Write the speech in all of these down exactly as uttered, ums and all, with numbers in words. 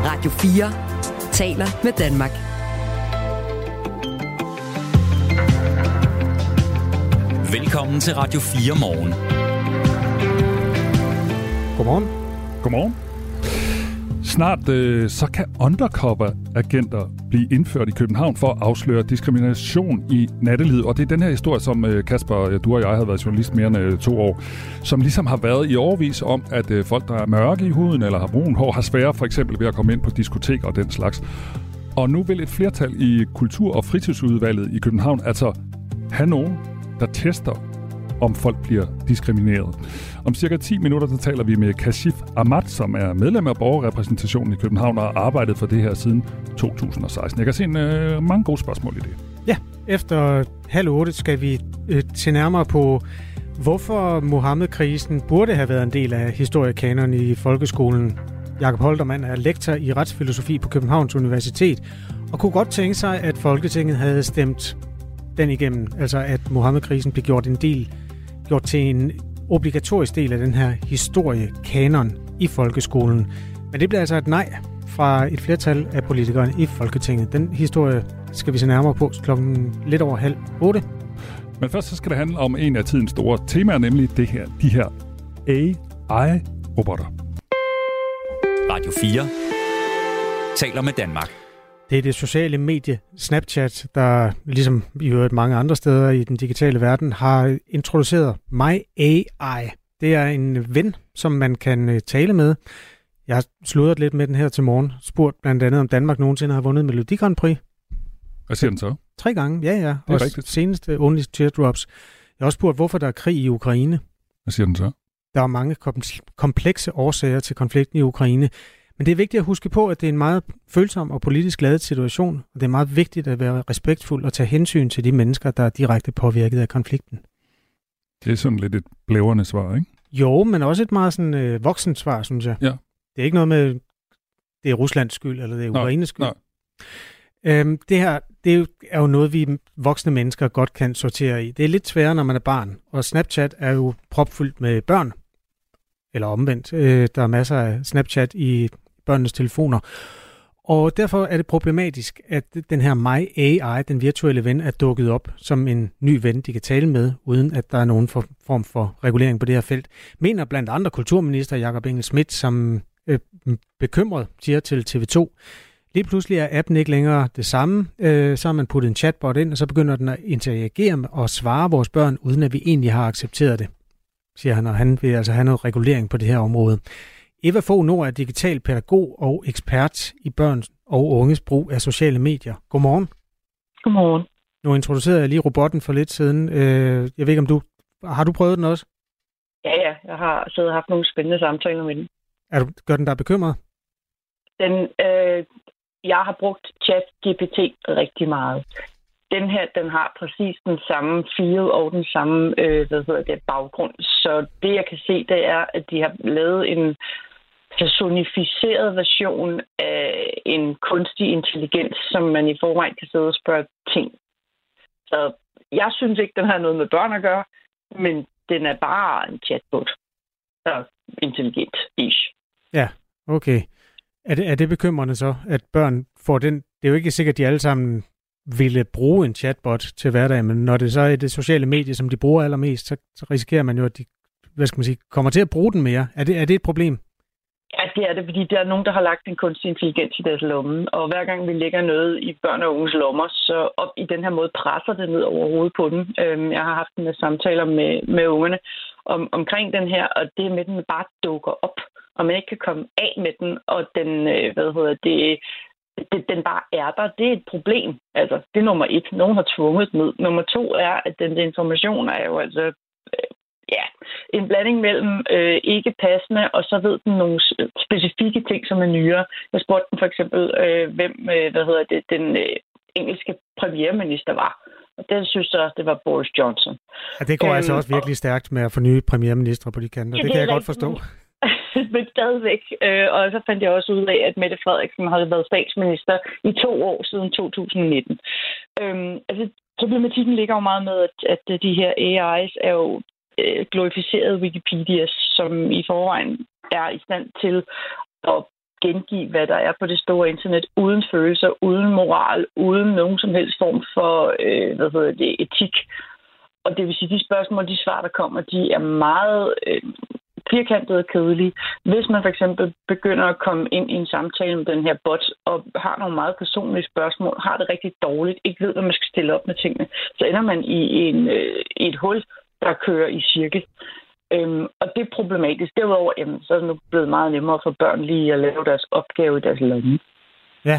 Radio fire taler med Danmark. Velkommen til Radio fire Morgen. Godmorgen. Godmorgen. Snart øh, så kan undercover-agenter blive indført i København for at afsløre diskrimination i nattelivet. Og det er den her historie, som øh, Kasper, du og jeg har været journalist mere end øh, to år, som ligesom har været i årevis om, at øh, folk, der er mørke i huden eller har brun hår, har svære for eksempel ved at komme ind på diskoteker og den slags. Og nu vil et flertal i Kultur- og Fritidsudvalget i København altså have nogen, der tester, om folk bliver diskrimineret. Om cirka ti minutter, der taler vi med Kashif Ahmad, som er medlem af borgerrepræsentationen i København og har arbejdet for det her siden to tusind og seksten. Jeg kan se en, øh, mange gode spørgsmål i det. Ja, efter halv otte skal vi øh, se nærmere på, hvorfor Muhammed-krisen burde have været en del af historiekanonen i folkeskolen. Jakob Holtermann er lektor i retsfilosofi på Københavns Universitet og kunne godt tænke sig, at Folketinget havde stemt den igennem, altså at Muhammed-krisen blev gjort en del, gjort til en obligatorisk del af den her historiekanon i folkeskolen. Men det bliver altså et nej fra et flertal af politikerne i Folketinget. Den historie skal vi se nærmere på klokken lidt over halv otte. Men først så skal det handle om en af tidens store temaer, nemlig det her, de her A I-robotter. Radio fire taler med Danmark. Det er det sociale medie Snapchat, der ligesom i øvrigt mange andre steder i den digitale verden har introduceret My A I. Det er en ven, som man kan tale med. Jeg har sludret lidt med den her til morgen. Spurgt blandt andet, om Danmark nogensinde har vundet Melodi Grand Prix. Hvad siger den så? Tre gange, ja ja. Det er og rigtigt. Senest Only Teardrops. Jeg har også spurgt, hvorfor der er krig i Ukraine. Hvad siger den så? Der er mange komplekse årsager til konflikten i Ukraine. Men det er vigtigt at huske på, at det er en meget følsom og politisk ladet situation, og det er meget vigtigt at være respektfuld og tage hensyn til de mennesker, der er direkte påvirket af konflikten. Det er sådan lidt et blævrende svar, ikke? Jo, men også et meget sådan øh, voksent svar, synes jeg. Ja. Det er ikke noget med, det er Ruslands skyld, eller det er Ukraines skyld. Nej. Øhm, det her, det er jo noget, vi voksne mennesker godt kan sortere i. Det er lidt sværere, når man er barn, og Snapchat er jo propfyldt med børn, eller omvendt. Øh, der er masser af Snapchat i børnenes telefoner. Og derfor er det problematisk, at den her My A I, den virtuelle ven, er dukket op som en ny ven, de kan tale med, uden at der er nogen for, form for regulering på det her felt. Mener blandt andre kulturminister Jakob Engel-Schmidt, som øh, bekymret siger til T V to. Lige pludselig er appen ikke længere det samme. Øh, så har man puttet en chatbot ind, og så begynder den at interagere med og svare vores børn, uden at vi egentlig har accepteret det, siger han, og han vil altså have noget regulering på det her område. Eva Fogh Nord er digital pædagog og ekspert i børn og unges brug af sociale medier. Godmorgen. Godmorgen. Nu introducerede jeg lige robotten for lidt siden. Jeg ved ikke, om du... Har du prøvet den også? Ja, ja. Jeg har siddet og haft nogle spændende samtaler med den. Er du, gør den dig bekymret? Den, øh, jeg har brugt ChatGPT rigtig meget. Den her, den har præcis den samme feel og den samme øh, hvad hedder det, baggrund. Så det, jeg kan se, det er, at de har lavet en personificeret version af en kunstig intelligens, som man i forvejen kan sidde og spørge ting. Så jeg synes ikke, den har noget med børn at gøre, men den er bare en chatbot. Så intelligent-ish. Ja, okay. Er det, er det bekymrende så, at børn får den... Det er jo ikke sikkert, at de alle sammen ville bruge en chatbot til hverdag, men når det så er det sociale medie, som de bruger allermest, så, så risikerer man jo, at de hvad skal man sige, kommer til at bruge den mere. Er det, er det et problem? Ja, det er det, fordi der er nogen, der har lagt en kunstig intelligens i deres lomme, og hver gang vi lægger noget i børn og unges lommer, så op i den her måde presser det ned over hovedet på dem. Jeg har haft en med samtaler med, med ungerne om, omkring den her, og det med, at den bare dukker op, og man ikke kan komme af med den, og den, hvad hedder det, det, den bare er der. Det er et problem. Altså, det er nummer et. Nogen har tvunget den ned. Nummer to er, at den information er jo altså øh, ja, en blanding mellem øh, ikke passende, og så ved den nogle specifikke ting, som er nyere. Jeg spurgte den for eksempel, øh, hvem øh, hvad hedder det, den øh, engelske premierminister var. Og det synes jeg også, det var Boris Johnson. Ja, det går øhm, altså også virkelig og... stærkt med at få nye premierministre på de kanter. Ja, det, det kan jeg godt forstå. Men stadigvæk. Øh, og så fandt jeg også ud af, at Mette Frederiksen havde været statsminister i to år siden to tusind nitten. Øhm, altså, problematikken ligger jo meget med, at, at de her A I's er jo øh, glorificerede Wikipedias, som i forvejen er i stand til at gengive, hvad der er på det store internet, uden følelser, uden moral, uden nogen som helst form for øh, hvad hedder det, etik. Og det vil sige, de spørgsmål, de svar, der kommer, de er meget øh, firkantede og kedelige. Hvis man for eksempel begynder at komme ind i en samtale med den her bot, og har nogle meget personlige spørgsmål, har det rigtig dårligt, ikke ved, hvad man skal stille op med tingene, så ender man i, en, øh, i et hul, der kører i cirkel. Øhm, og det er problematisk. Derudover, jamen, så er det nu blevet meget nemmere for børn lige at lave deres opgave i deres lomme. Ja.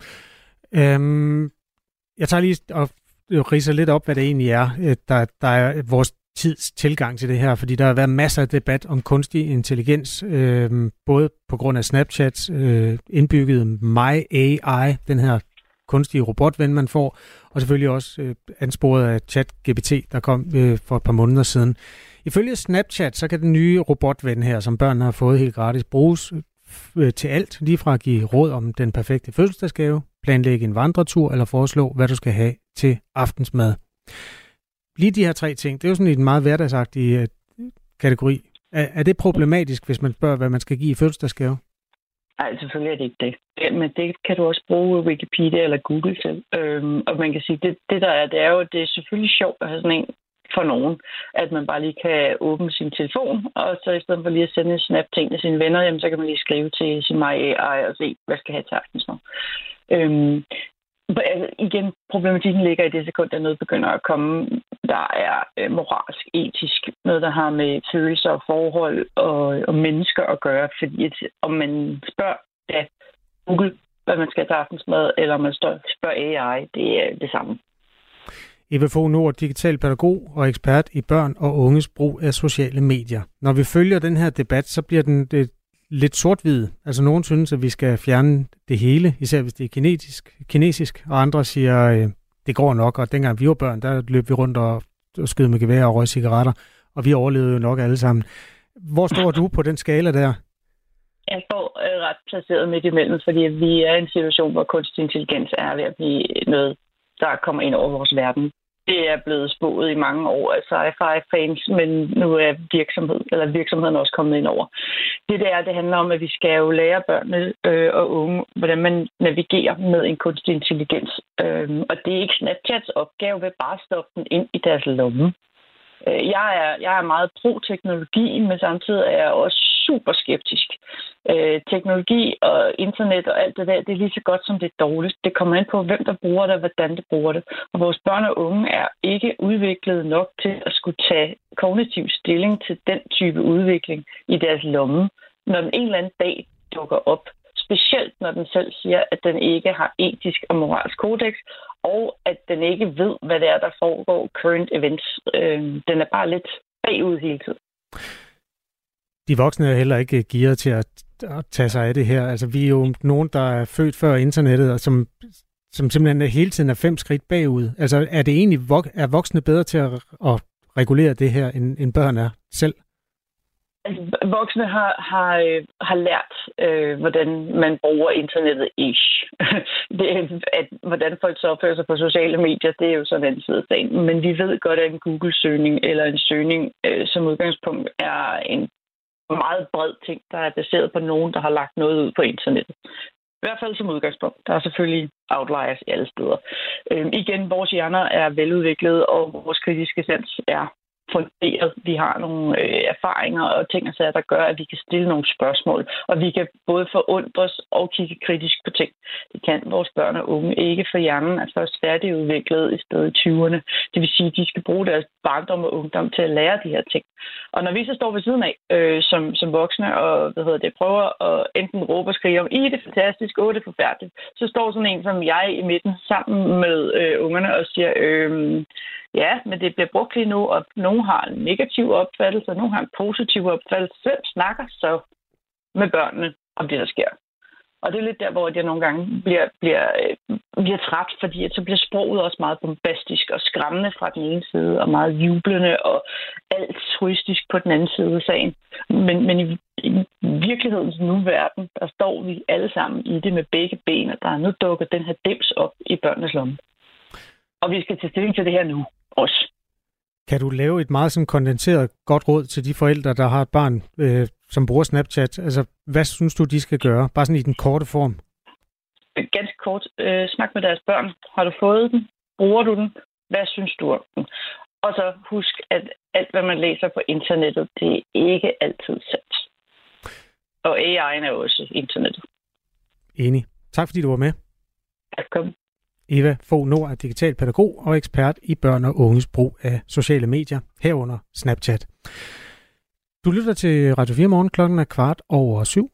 Øhm, jeg tager lige og ridser lidt op, hvad det egentlig er, der, der er vores tids tilgang til det her, fordi der har været masser af debat om kunstig intelligens, øh, både på grund af Snapchats øh, indbygget My A I, den her kunstige robotven, man får, og selvfølgelig også øh, ansporet af ChatGPT, der kom øh, for et par måneder siden. Ifølge Snapchat, så kan den nye robotven her, som børnene har fået helt gratis, bruges øh, til alt, lige fra at give råd om den perfekte fødselsdagsgave, planlægge en vandretur, eller foreslå, hvad du skal have til aftensmad. Lige de her tre ting, det er jo sådan en meget hverdagsagtig øh, kategori. Er, er det problematisk, hvis man spørger, hvad man skal give i fødselsdagsgave? Nej, selvfølgelig er det ikke det. Men det kan du også bruge Wikipedia eller Google til. Øhm, og man kan sige, det, det der er, det er jo, det er selvfølgelig sjovt at have sådan en for nogen, at man bare lige kan åbne sin telefon, og så i stedet for lige at sende en snap til en af sine venner, jamen, så kan man lige skrive til sin My A I og se, hvad skal jeg have til aftensmad. Øhm, altså, igen, problematikken ligger i det sekund, der noget begynder at komme, der er øh, moralsk, etisk, noget, der har med følelser og forhold og, og mennesker at gøre, fordi at, om man spørger ja, Google, hvad man skal have til aftensmad, eller om man spørger A I, det er det samme. Eva Fogh Nord, digital pædagog og ekspert i børn og unges brug af sociale medier. Når vi følger den her debat, så bliver den det, lidt sort-hvid. Altså nogen synes, at vi skal fjerne det hele, især hvis det er kinesisk, kinesisk og andre siger, øh, det går nok, og dengang vi var børn, der løb vi rundt og, og skød med gevær og røg cigaretter, og vi overlevede jo nok alle sammen. Hvor står du på den skala der? Jeg står øh, ret placeret midt imellem, fordi vi er i en situation, hvor kunstig intelligens er ved at blive noget, der kommer ind over vores verden. Det er blevet spået i mange år af sci-fi-fans, men nu er virksomhed, eller virksomheden også kommet ind over. Det der, det handler om, at vi skal jo lære børnene øh, og unge, hvordan man navigerer med en kunstig intelligens. Øh, og det er ikke Snapchats opgave ved bare at stoppe den ind i deres lomme. Jeg er, jeg er meget pro-teknologi, men samtidig er jeg også super skeptisk. Øh, teknologi og internet og alt det der, det er lige så godt som det er dårligt. Det kommer ind på, hvem der bruger det og hvordan det bruger det. Og vores børn og unge er ikke udviklet nok til at skulle tage kognitiv stilling til den type udvikling i deres lomme, når den en eller anden dag dukker op. Specielt når den selv siger, at den ikke har etisk og moralsk kodex, og at den ikke ved, hvad det er, der foregår current events. Øh, den er bare lidt bagud hele tiden. De voksne er heller ikke gearet til at, at tage sig af det her. Altså, vi er jo nogen, der er født før internettet, og som, som simpelthen hele tiden er fem skridt bagud. Altså, er det egentlig er voksne bedre til at, at regulere det her, end, end børn er selv? Altså, voksne har, har, har lært, øh, hvordan man bruger internettet ish. det, at, hvordan folk så opfører sig på sociale medier, det er jo sådan en anden side af sagen. Men vi ved godt, at en Google-søgning eller en søgning øh, som udgangspunkt er en meget bred ting, der er baseret på nogen, der har lagt noget ud på internettet. I hvert fald som udgangspunkt. Der er selvfølgelig outliers i alle steder. Øh, igen, vores hjerner er veludviklede, og vores kritiske sans er funderet. Vi har nogle øh, erfaringer og ting og sager, der gør, at vi kan stille nogle spørgsmål, og vi kan både forundres og kigge kritisk på ting. Det kan vores børn og unge ikke, for hjernen er først færdigudviklet i stedet i tyverne. Det vil sige, at de skal bruge deres barndom og ungdom til at lære de her ting. Og når vi så står ved siden af øh, som, som voksne og hvad hedder det, prøver at enten råbe og skrige om, I det er fantastisk, åh, det er forfærdeligt, så står sådan en som jeg i midten sammen med øh, ungerne og siger, øh, ja, men det bliver brugt lige nu, og nogen har en negativ opfattelse, og nogen har en positiv opfattelse. Hvem snakker så med børnene om det, der sker? Og det er lidt der, hvor jeg nogle gange bliver, bliver, bliver træt, fordi at så bliver sproget også meget bombastisk og skræmmende fra den ene side, og meget jublende og altruistisk på den anden side af sagen. Men, men i, i virkelighedens nuværden, der står vi alle sammen i det med begge ben, og der er nu dukket den her dims op i børnenes lomme. Og vi skal tage stilling til det her nu også. Kan du lave et meget sådan kondenseret godt råd til de forældre, der har et barn, øh, som bruger Snapchat? Altså, hvad synes du, de skal gøre? Bare sådan i den korte form. Ganske kort. Øh, snak med deres børn. Har du fået den? Bruger du den? Hvad synes du om den? Og så husk, at alt, hvad man læser på internettet, det er ikke altid sandt. Og A I'en er også internettet. Enig. Tak fordi du var med. Velkommen. Eva Fogh Nord er digital pædagog og ekspert i børn og unges brug af sociale medier, herunder Snapchat. Du lytter til Radio fire Morgen, klokken er kvart over syv.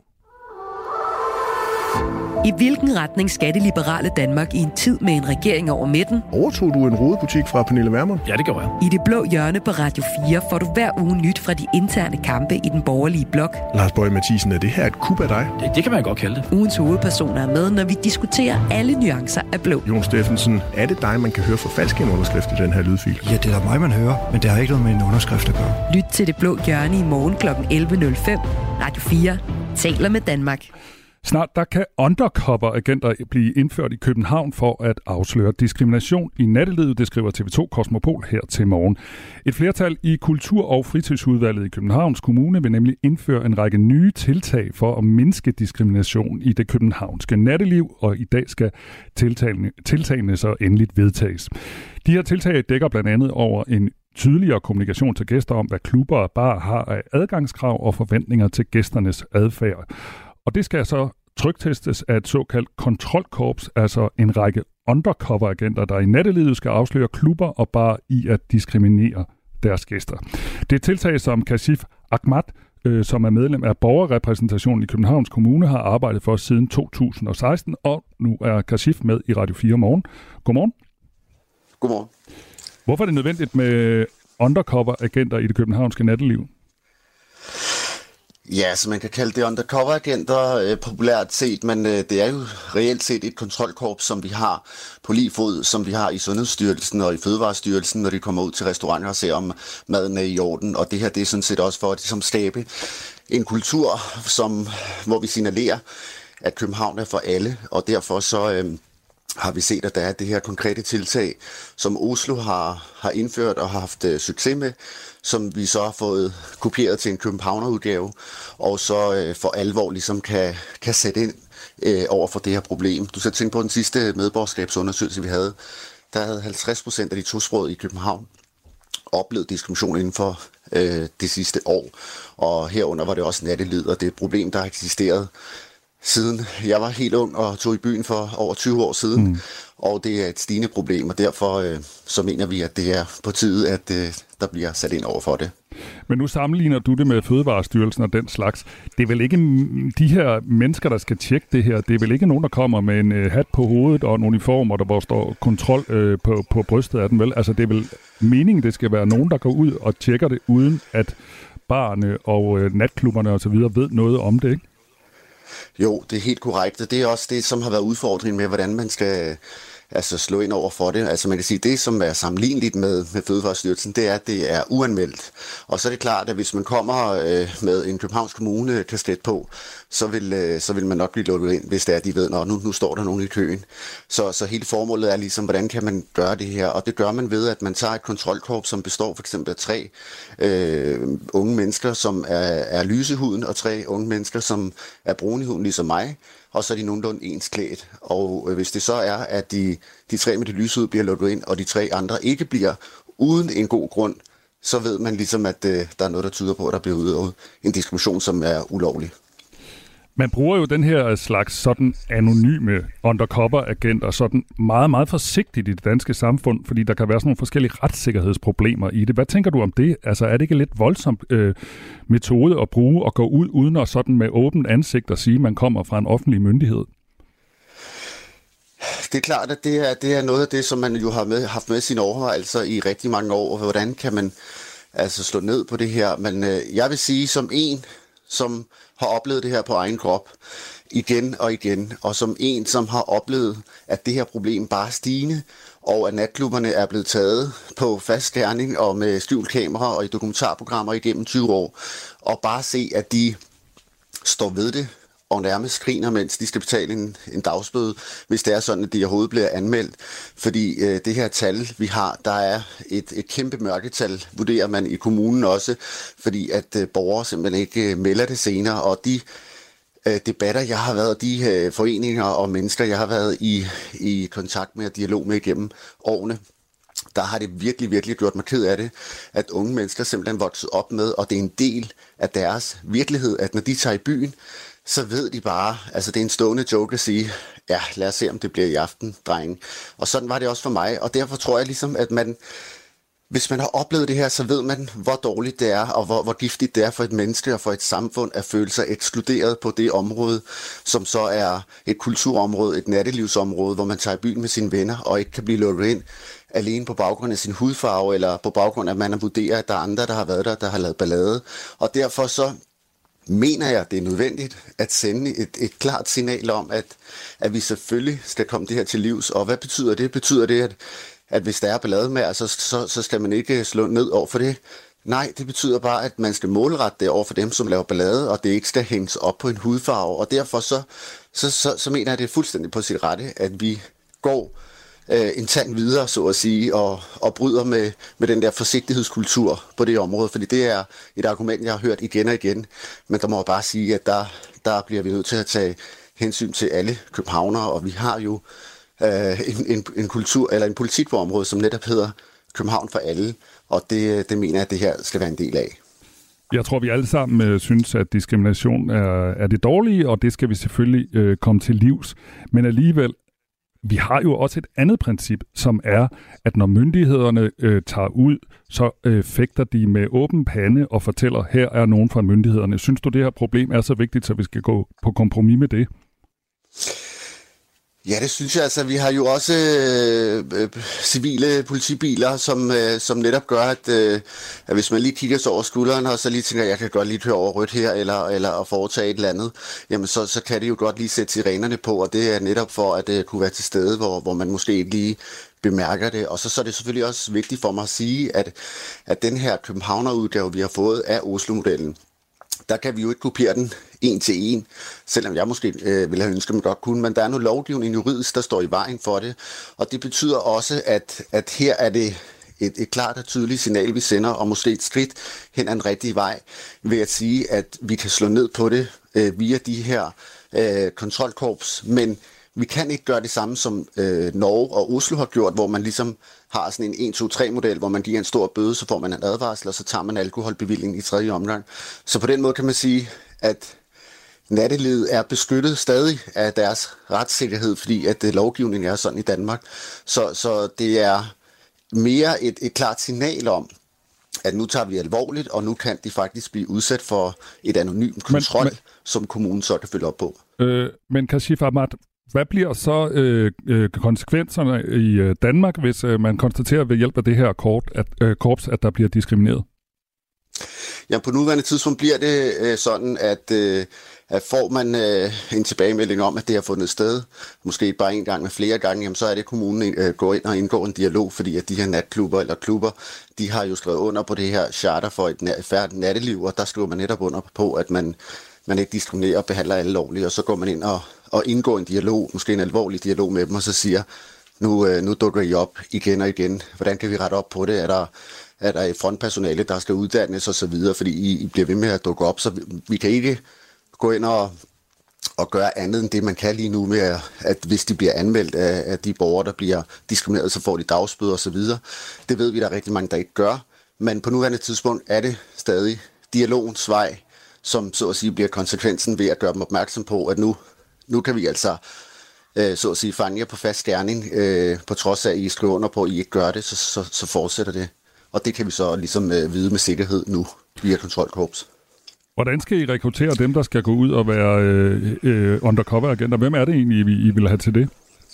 I hvilken retning skal det liberale Danmark i en tid med en regering over midten? Overtog du en rodebutik fra Pernille Vermund? Ja, det gjorde jeg. I det blå hjørne på Radio fire får du hver uge nyt fra de interne kampe i den borgerlige blok. Lars Boje Mathiesen, er det her et kub af dig? Det, det kan man godt kalde det. Ugens hovedpersoner er med, når vi diskuterer alle nuancer af blå. Jon Steffensen, er det dig, man kan høre forfalske en underskrift i den her lydfil? Ja, det er da mig, man hører, men det har ikke noget med en underskrift at gøre. Lyt til det blå hjørne i morgen klokken elleve nul fem. Radio fire taler med Danmark. Snart der kan undercover-agenter blive indført i København for at afsløre diskrimination i nattelivet, det skriver T V to Kosmopol her til morgen. Et flertal i Kultur- og Fritidsudvalget i Københavns Kommune vil nemlig indføre en række nye tiltag for at mindske diskrimination i det københavnske natteliv, og i dag skal tiltagene, tiltagene så endeligt vedtages. De her tiltag dækker blandt andet over en tydeligere kommunikation til gæster om, hvad klubber og barer har af adgangskrav og forventninger til gæsternes adfærd. Og det skal så tryktestes af et såkaldt kontrolkorps, altså en række undercover-agenter, der i nattelivet skal afsløre klubber og barer i at diskriminere deres gæster. Det er tiltag, som Kashif Ahmad, øh, som er medlem af borgerrepræsentationen i Københavns Kommune, har arbejdet for siden to tusind og seksten, og nu er Kashif med i Radio fire Morgen. Godmorgen. Godmorgen. Hvorfor er det nødvendigt med undercover-agenter i det københavnske natteliv? Ja, så man kan kalde det undercover-agenter øh, populært set, men øh, det er jo reelt set et kontrolkorps, som vi har på lige fod, som vi har i Sundhedsstyrelsen og i Fødevarestyrelsen, når de kommer ud til restauranter og ser, om maden er i orden. Og det her, det er sådan set også for at ligesom skabe en kultur, som, hvor vi signalerer, at København er for alle, og derfor så øh, har vi set, at der er det her konkrete tiltag, som Oslo har, har indført og har haft øh, succes med, som vi så har fået kopieret til en københavnerudgave, og så øh, for alvor ligesom kan, kan sætte ind øh, over for det her problem. Du skal tænke på den sidste medborgerskabsundersøgelse, vi havde. Der havde halvtreds procent af de tosprogede i København oplevet diskrimination inden for øh, det sidste år, og herunder var det også nattelivet, og det er et problem, der har eksisteret siden jeg var helt ung og tog i byen for over tyve år siden, mm. og det er et stigende problem, og derfor øh, så mener vi, at det er på tide, at øh, der bliver sat ind over for det. Men nu sammenligner du det med Fødevarestyrelsen og den slags. Det er vel ikke de her mennesker, der skal tjekke det her, det er vel ikke nogen, der kommer med en øh, hat på hovedet og en uniform, og der hvor står kontrol øh, på, på brystet af den, vel? Altså det er vel meningen, det skal være nogen, der går ud og tjekker det, uden at barne og øh, natklubberne og så videre ved noget om det, ikke? Jo, det er helt korrekt, og det er også det, som har været udfordringen med, hvordan man skal altså, slå ind over for det. Altså man kan sige, det, som er sammenligneligt med, med Fødevarestyrelsen, det er, at det er uanmeldt. Og så er det klart, at hvis man kommer øh, med en Københavns Kommune kasket på, så vil, øh, så vil man nok blive lukket ind, hvis det er, de ved, at nu, nu står der nogen i køen. Så, så hele formålet er ligesom, hvordan kan man gøre det her? Og det gør man ved, at man tager et kontrolkorps, som består for eksempel af tre øh, unge mennesker, som er, er lysehuden, og tre unge mennesker, som er brune i huden, ligesom mig. Og så er de nogenlunde ens klædt. Og øh, hvis det så er, at de, de tre med det lyse ud bliver lukket ind, og de tre andre ikke bliver uden en god grund, så ved man ligesom, at øh, der er noget, der tyder på, at der bliver udøvet en diskrimination, som er ulovlig. Man bruger jo den her slags sådan anonyme undercover-agenter sådan meget, meget forsigtigt i det danske samfund, fordi der kan være sådan nogle forskellige retssikkerhedsproblemer i det. Hvad tænker du om det? Altså er det ikke en lidt voldsom øh, metode at bruge og gå ud uden at sådan med åbent ansigt og sige, at man kommer fra en offentlig myndighed? Det er klart, at det er, det er noget af det, som man jo har med, haft med sine overvejelser i rigtig mange år. Hvordan kan man altså slå ned på det her? Men øh, jeg vil sige som en, som har oplevet det her på egen krop igen og igen, og som en, som har oplevet, at det her problem bare er stigende, og at natklubberne er blevet taget på fast skærning og med skjult kamera og i dokumentarprogrammer igennem tyve år, og bare se, at de står ved det, og nærmest griner, mens de skal betale en, en dagsbøde, hvis det er sådan, at de overhovedet bliver anmeldt. Fordi øh, det her tal, vi har, der er et, et kæmpe mørketal, vurderer man i kommunen også, fordi at øh, borgere simpelthen ikke øh, melder det senere, og de øh, debatter, jeg har været, de øh, foreninger og mennesker, jeg har været i, i kontakt med og dialog med igennem årene, der har det virkelig, virkelig gjort mig ked af det, at unge mennesker simpelthen vokset op med, og det er en del af deres virkelighed, at når de tager i byen, så ved de bare, altså det er en stående joke at sige, ja, lad os se, om det bliver i aften, drenge. Og sådan var det også for mig, og derfor tror jeg ligesom, at man, hvis man har oplevet det her, så ved man, hvor dårligt det er, og hvor, hvor giftigt det er for et menneske og for et samfund at føle sig ekskluderet på det område, som så er et kulturområde, et nattelivsområde, hvor man tager i byen med sine venner og ikke kan blive lukket ind alene på baggrund af sin hudfarve, eller på baggrund af, at man har vurderet, at der er andre, der har været der, der har lavet ballade. Og derfor så mener jeg, det er nødvendigt at sende et, et klart signal om, at, at vi selvfølgelig skal komme det her til livs. Og hvad betyder det? Betyder det, at, at hvis der er ballade med, så, så, så skal man ikke slå ned over for det? Nej, det betyder bare, at man skal målrette det over for dem, som laver ballade, og det ikke skal hænges op på en hudfarve. Og derfor så, så, så, så mener jeg, at det er fuldstændig på sit rette, at vi går øh, en tand videre, så at sige, og, og bryder med, med den der forsigtighedskultur på det område, fordi det er et argument, jeg har hørt igen og igen, men der må jeg bare sige, at der, der bliver vi nødt til at tage hensyn til alle københavnere, og vi har jo øh, en, en, en kultur, eller en politik på området, som netop hedder København for alle, og det, det mener jeg, at det her skal være en del af. Jeg tror, vi alle sammen øh, synes, at diskrimination er, er det dårlige, og det skal vi selvfølgelig øh, komme til livs. Men alligevel, vi har jo også et andet princip, som er, at når myndighederne øh, tager ud, så øh, fægter de med åben pande og fortæller, her er nogen fra myndighederne. Synes du, det her problem er så vigtigt, så vi skal gå på kompromis med det? Ja, det synes jeg. Altså, vi har jo også øh, øh, civile politibiler, som, øh, som netop gør, at, øh, at hvis man lige kigger så over skulderen, og så lige tænker, at jeg kan godt lige køre over rødt her, eller, eller at foretage et eller andet, jamen så, så kan det jo godt lige sætte sirenerne på, og det er netop for, at det øh, kunne være til stede, hvor, hvor man måske ikke lige bemærker det. Og så, så er det selvfølgelig også vigtigt for mig at sige, at, at den her københavnerudgave, vi har fået af Oslo-modellen, der kan vi jo ikke kopiere den en til en, selvom jeg måske øh, ville have ønsket, at man godt kunne, men der er noget lovgivning juridisk, der står i vejen for det, og det betyder også, at, at her er det et, et klart og tydeligt signal, vi sender, og måske et skridt hen ad en rigtig vej, ved at sige, at vi kan slå ned på det øh, via de her øh, kontrolkorps, men vi kan ikke gøre det samme, som øh, Norge og Oslo har gjort, hvor man ligesom har sådan en en to tre model, hvor man giver en stor bøde, så får man en advarsel, og så tager man alkoholbevilling i tredje omgang. Så på den måde kan man sige, at nattelivet er beskyttet stadig af deres retssikkerhed, fordi at det, lovgivningen er sådan i Danmark. Så, så det er mere et, et klart signal om, at nu tager vi alvorligt, og nu kan de faktisk blive udsat for et anonymt kontrol, men, men, som kommunen så kan følge op på. Øh, men Kashif Ahmad, hvad bliver så øh, øh, konsekvenserne i øh, Danmark, hvis øh, man konstaterer ved hjælp af det her kort, at, øh, korps, at der bliver diskrimineret? Ja, på nuværende tidspunkt bliver det øh, sådan, at, øh, at får man øh, en tilbagemelding om, at det har fundet sted, måske bare en gang, men flere gange, jamen, så er det, kommunen øh, går ind og indgår en dialog, fordi at de her natklubber eller klubber, de har jo skrevet under på det her charter for et færdigt natteliv, og der skriver man netop under på, at man, man ikke diskriminerer og behandler alle lovligt, og så går man ind og, og indgår en dialog, måske en alvorlig dialog med dem, og så siger, nu, øh, nu dukker I op igen og igen. Hvordan kan vi rette op på det? Er der er der et frontpersonale, der skal uddannes og så videre, fordi I, I bliver ved med at dukke op, så vi, vi kan ikke gå ind og, og gøre andet end det, man kan lige nu med, at, at hvis de bliver anmeldt af, af de borgere, der bliver diskrimineret, så får de dagsbøder og så videre. Det ved vi, der er rigtig mange, der ikke gør, men på nuværende tidspunkt er det stadig dialogens vej, som så at sige bliver konsekvensen ved at gøre dem opmærksom på, at nu, nu kan vi altså øh, så at sige fange jer på fast gerning, øh, på trods af, at I skriver under på, at I ikke gør det, så, så, så fortsætter det. Og det kan vi så ligesom øh, vide med sikkerhed nu via kontrolkorps. Hvordan skal I rekruttere dem, der skal gå ud og være øh, øh, undercover-agenter? Hvem er det egentlig, I, I vil have til det?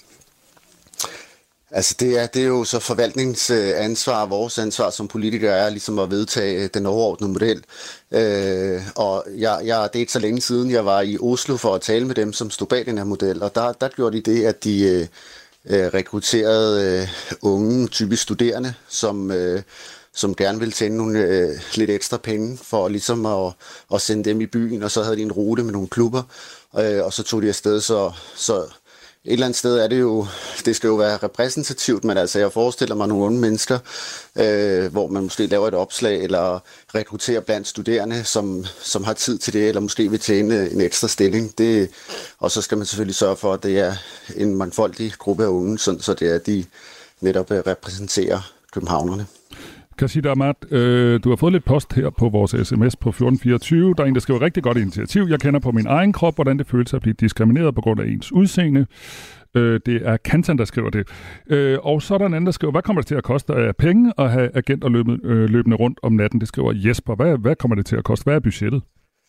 Altså det er, det er jo så forvaltningsansvar, vores ansvar som politikere er ligesom at vedtage den overordnede model. Øh, og jeg, jeg, det er ikke så længe siden, jeg var i Oslo for at tale med dem, som stod bag den her model. Og der, der gjorde de det, at de øh, rekrutterede øh, unge, typisk studerende, som, øh, som gerne ville tjene nogle øh, lidt ekstra penge for ligesom at, at sende dem i byen, og så havde de en rute med nogle klubber, øh, og så tog de afsted, så, så et eller andet sted er det jo, det skal jo være repræsentativt, men altså jeg forestiller mig nogle unge mennesker, øh, hvor man måske laver et opslag, eller rekrutterer blandt studerende, som, som har tid til det, eller måske vil tjene en ekstra stilling. Det, og så skal man selvfølgelig sørge for, at det er en mangfoldig gruppe af unge, sådan, så det er, at de netop repræsenterer københavnerne. Kashid Ahmad, øh, du har fået lidt post her på vores sms på fjorten fireogtyve. Der er en, der skriver rigtig godt initiativ. Jeg kender på min egen krop, hvordan det føles at blive diskrimineret på grund af ens udseende. Øh, det er Kantan, der skriver det. Øh, og så er der en anden, der skriver, hvad kommer det til at koste af penge at have agenter løbende, øh, løbende rundt om natten? Det skriver Jesper. Hvad, hvad kommer det til at koste? Hvad er budgettet?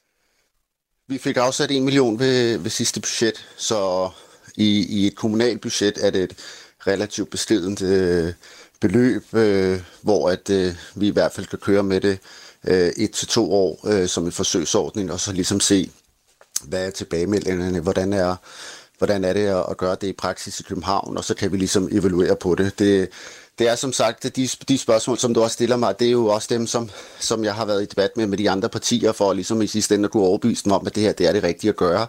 Vi fik afsat en million ved, ved sidste budget, så i, i et kommunalt budget er det et relativt beskedent øh, beløb, øh, hvor at, øh, vi i hvert fald kan køre med det øh, et til to år øh, som en forsøgsordning, og så ligesom se, hvad er tilbagemeldingerne, hvordan er, hvordan er det at gøre det i praksis i København, og så kan vi ligesom evaluere på det. Det, det er som sagt, de, de spørgsmål, som du også stiller mig, det er jo også dem, som, som jeg har været i debat med med de andre partier, for ligesom i sidste ende at kunne overbevise dem om, at det her det er det rigtige at gøre.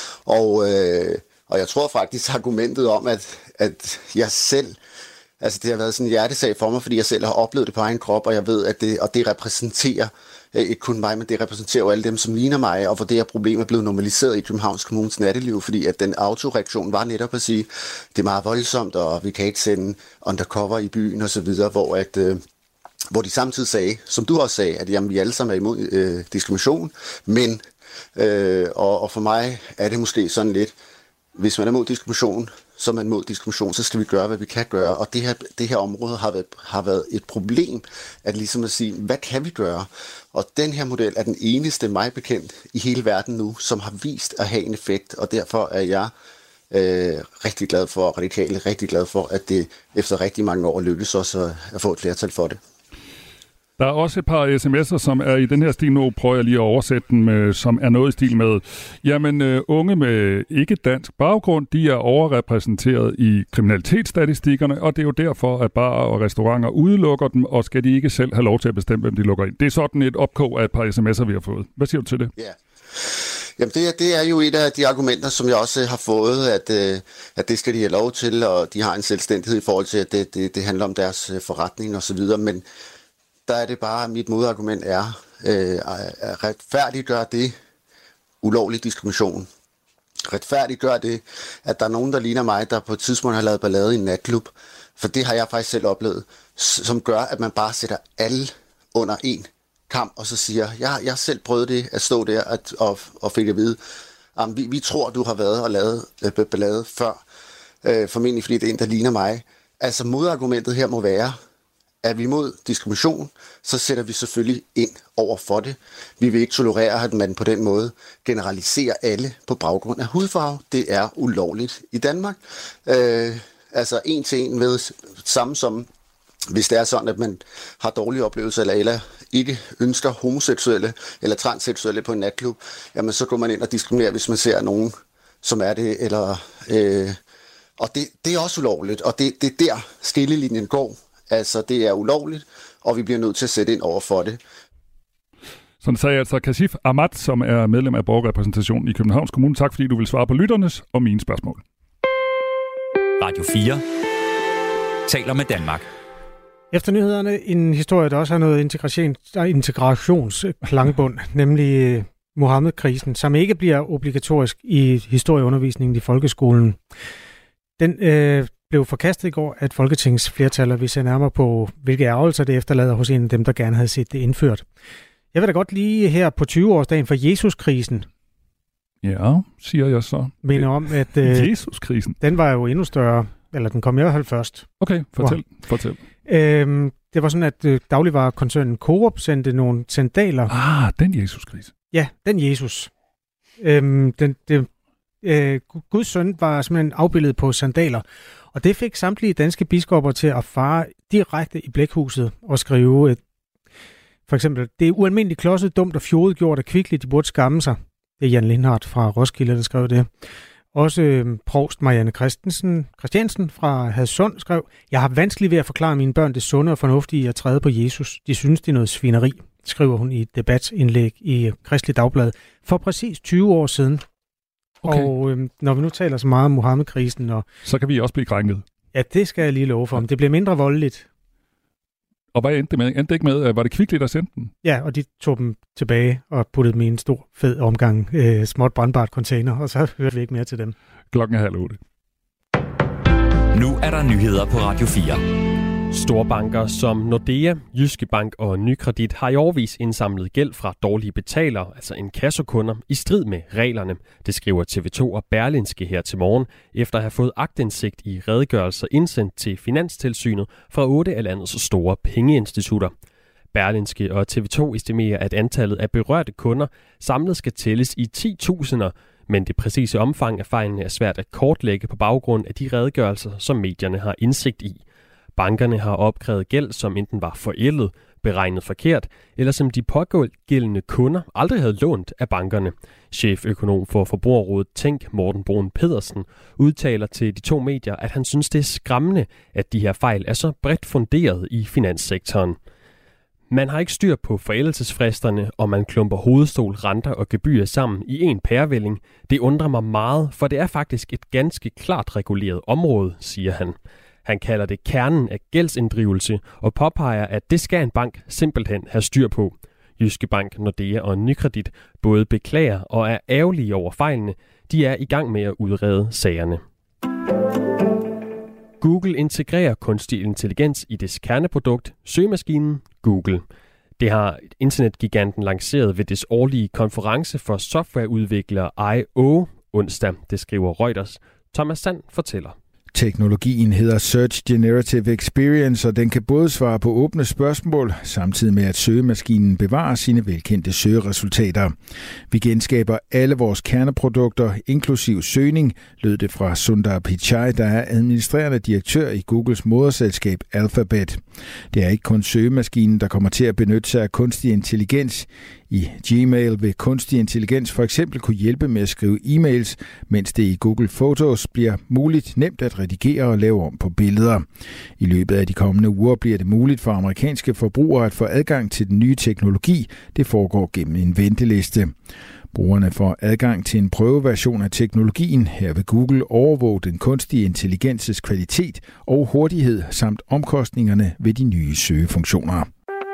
Og, øh, og jeg tror faktisk argumentet om, at, at jeg selv, altså det har været sådan en hjertesag for mig, fordi jeg selv har oplevet det på egen krop, og jeg ved, at det, og det repræsenterer ikke kun mig, men det repræsenterer jo alle dem, som ligner mig, og hvor det her problem er blevet normaliseret i Københavns Kommunes natteliv, fordi at den autoreaktion var netop at sige, det er meget voldsomt, og vi kan ikke sende undercover i byen og så videre, hvor at øh, hvor de samtidig sagde, som du også sagde, at jamen, vi alle sammen er imod øh, diskrimination, men øh, og, og for mig er det måske sådan lidt, hvis man er mod diskrimination, så er man mod diskrimination, så skal vi gøre, hvad vi kan gøre. Og det her, det her område har været, har været et problem, at ligesom at sige, hvad kan vi gøre? Og den her model er den eneste, mig bekendt, i hele verden nu, som har vist at have en effekt, og derfor er jeg øh, rigtig glad for, radikale, rigtig glad for, at det efter rigtig mange år lykkes os at, at få et flertal for det. Der er også et par sms'er, som er i den her stil. Nu prøver jeg lige at oversætte den, med, som er noget i stil med, jamen uh, unge med ikke-dansk baggrund, de er overrepræsenteret i kriminalitetsstatistikkerne, og det er jo derfor, at barer og restauranter udelukker dem, og skal de ikke selv have lov til at bestemme, hvem de lukker ind. Det er sådan et opkog af et par sms'er, vi har fået. Hvad siger du til det? Ja. Yeah. Jamen det er, det er jo et af de argumenter, som jeg også har fået, at, at det skal de have lov til, og de har en selvstændighed i forhold til, at det, det, det handler om deres forretning og så videre, men der er det bare, mit modargument er, øh, at retfærdiggøre det ulovlig diskrimination. Retfærdiggøre det, at der er nogen, der ligner mig, der på et tidspunkt har lavet ballade i en natklub, for det har jeg faktisk selv oplevet, som gør, at man bare sætter alle under en kamp, og så siger, jeg jeg har selv prøvet det, at stå der at, og, og fik at vide, at vi, vi tror, du har været og lavet øh, ballade før, øh, formentlig fordi det er en, der ligner mig. Altså modargumentet her må være, er vi imod diskrimination, så sætter vi selvfølgelig ind over for det. Vi vil ikke tolerere, at man på den måde generaliserer alle på baggrund af hudfarve. Det er ulovligt i Danmark. Øh, altså en til en med samme som, hvis det er sådan, at man har dårlige oplevelser, eller, eller ikke ønsker homoseksuelle eller transseksuelle på en natklub, jamen så går man ind og diskriminerer, hvis man ser nogen, som er det. Eller, øh, og det, det er også ulovligt, og det, det er der skillelinjen går. Altså, det er ulovligt, og vi bliver nødt til at sætte ind over for det. Sådan sagde altså Kashid Ahmad, som er medlem af borgerrepræsentationen i Københavns Kommune. Tak fordi du vil svare på lytternes og mine spørgsmål. Radio fire taler med Danmark. Efter nyhederne en historie, der også har noget integration, integrationsklangbund, nemlig Mohammed-krisen, som ikke bliver obligatorisk i historieundervisningen i folkeskolen. Den øh, blev forkastet i går af et folketingsflertal, og vi ser nærmere på, hvilke ærgelser det efterlader hos en af dem, der gerne havde set det indført. Jeg vil da godt lige her på tyve-årsdagen for Jesus-krisen. Ja, siger jeg så. Mener om, at øh, Jesus-krisen. Den var jo endnu større, eller den kom i hvert fald først. Okay, fortæl. Wow. fortæl. Øhm, det var sådan, at øh, dagligvarekoncernen Coop sendte nogle sandaler. Ah, den Jesus-krise. Ja, den Jesus. Øhm, den, det, øh, Guds søn var simpelthen afbildet på sandaler. Og det fik samtlige danske biskopper til at fare direkte i blækhuset og skrive, et, for eksempel, det er ualmindeligt klodset, dumt og fjollet gjort af Kvickly, de burde skamme sig. Det er Jan Lindhardt fra Roskilde, der skrev det. Også øh, provst Marianne Christensen, Christiansen fra Hadsund skrev, jeg har vanskeligt ved at forklare mine børn det sunde og fornuftige at træde på Jesus. De synes, det er noget svineri, skriver hun i et debatindlæg i Kristelig Dagblad for præcis tyve år siden. Okay. Og øh, når vi nu taler så meget om Muhammed-krisen... Og, så kan vi også blive krænket. Ja, det skal jeg lige love for. Men det bliver mindre voldeligt. Og hvad endte det med? Endte det ikke med? Var det Kvickly, der sendte den? Ja, og de tog dem tilbage og puttede dem i en stor, fed omgang øh, småt brandbart container, og så hørte vi ikke mere til dem. Klokken er halv otte. Nu er der nyheder på Radio fire. Storbanker som Nordea, Jyske Bank og Nykredit har i årevis indsamlet gæld fra dårlige betalere, altså inkassokunder, i strid med reglerne. Det skriver T V to og Berlingske her til morgen, efter at have fået aktindsigt i redegørelser indsendt til Finanstilsynet fra otte af landets store pengeinstitutter. Berlingske og T V to estimerer, at antallet af berørte kunder samlet skal tælles i ti tusinder, men det præcise omfang af fejlene er svært at kortlægge på baggrund af de redegørelser, som medierne har indsigt i. Bankerne har opkrævet gæld, som enten var forældet, beregnet forkert, eller som de pågældende kunder aldrig havde lånt af bankerne. Cheføkonom for Forbrugerrådet Tænk, Morten Brun Pedersen, udtaler til de to medier, at han synes, det er skræmmende, at de her fejl er så bredt funderet i finanssektoren. Man har ikke styr på forældelsesfristerne, og man klumper hovedstol, renter og gebyrer sammen i en pærevælling. Det undrer mig meget, for det er faktisk et ganske klart reguleret område, siger han. Han kalder det kernen af gældsinddrivelse og påpeger, at det skal en bank simpelthen have styr på. Jyske Bank, Nordea og Nykredit både beklager og er ærgerlige over fejlene. De er i gang med at udrede sagerne. Google integrerer kunstig intelligens i dets kerneprodukt, søgemaskinen Google. Det har internetgiganten lanceret ved dets årlige konference for softwareudviklere I O onsdag, det skriver Reuters. Thomas Sand fortæller. Teknologien hedder Search Generative Experience, og den kan både svare på åbne spørgsmål, samtidig med at søgemaskinen bevarer sine velkendte søgeresultater. Vi genskaber alle vores kerneprodukter, inklusiv søgning, lød det fra Sundar Pichai, der er administrerende direktør i Googles moderselskab Alphabet. Det er ikke kun søgemaskinen, der kommer til at benytte sig af kunstig intelligens. I Gmail vil kunstig intelligens for eksempel kunne hjælpe med at skrive e-mails, mens det i Google Photos bliver muligt nemt at redigere og lave om på billeder. I løbet af de kommende uger bliver det muligt for amerikanske forbrugere at få adgang til den nye teknologi. Det foregår gennem en venteliste. Brugerne får adgang til en prøveversion af teknologien. Her vil Google overvåge den kunstige intelligenses kvalitet og hurtighed samt omkostningerne ved de nye søgefunktioner.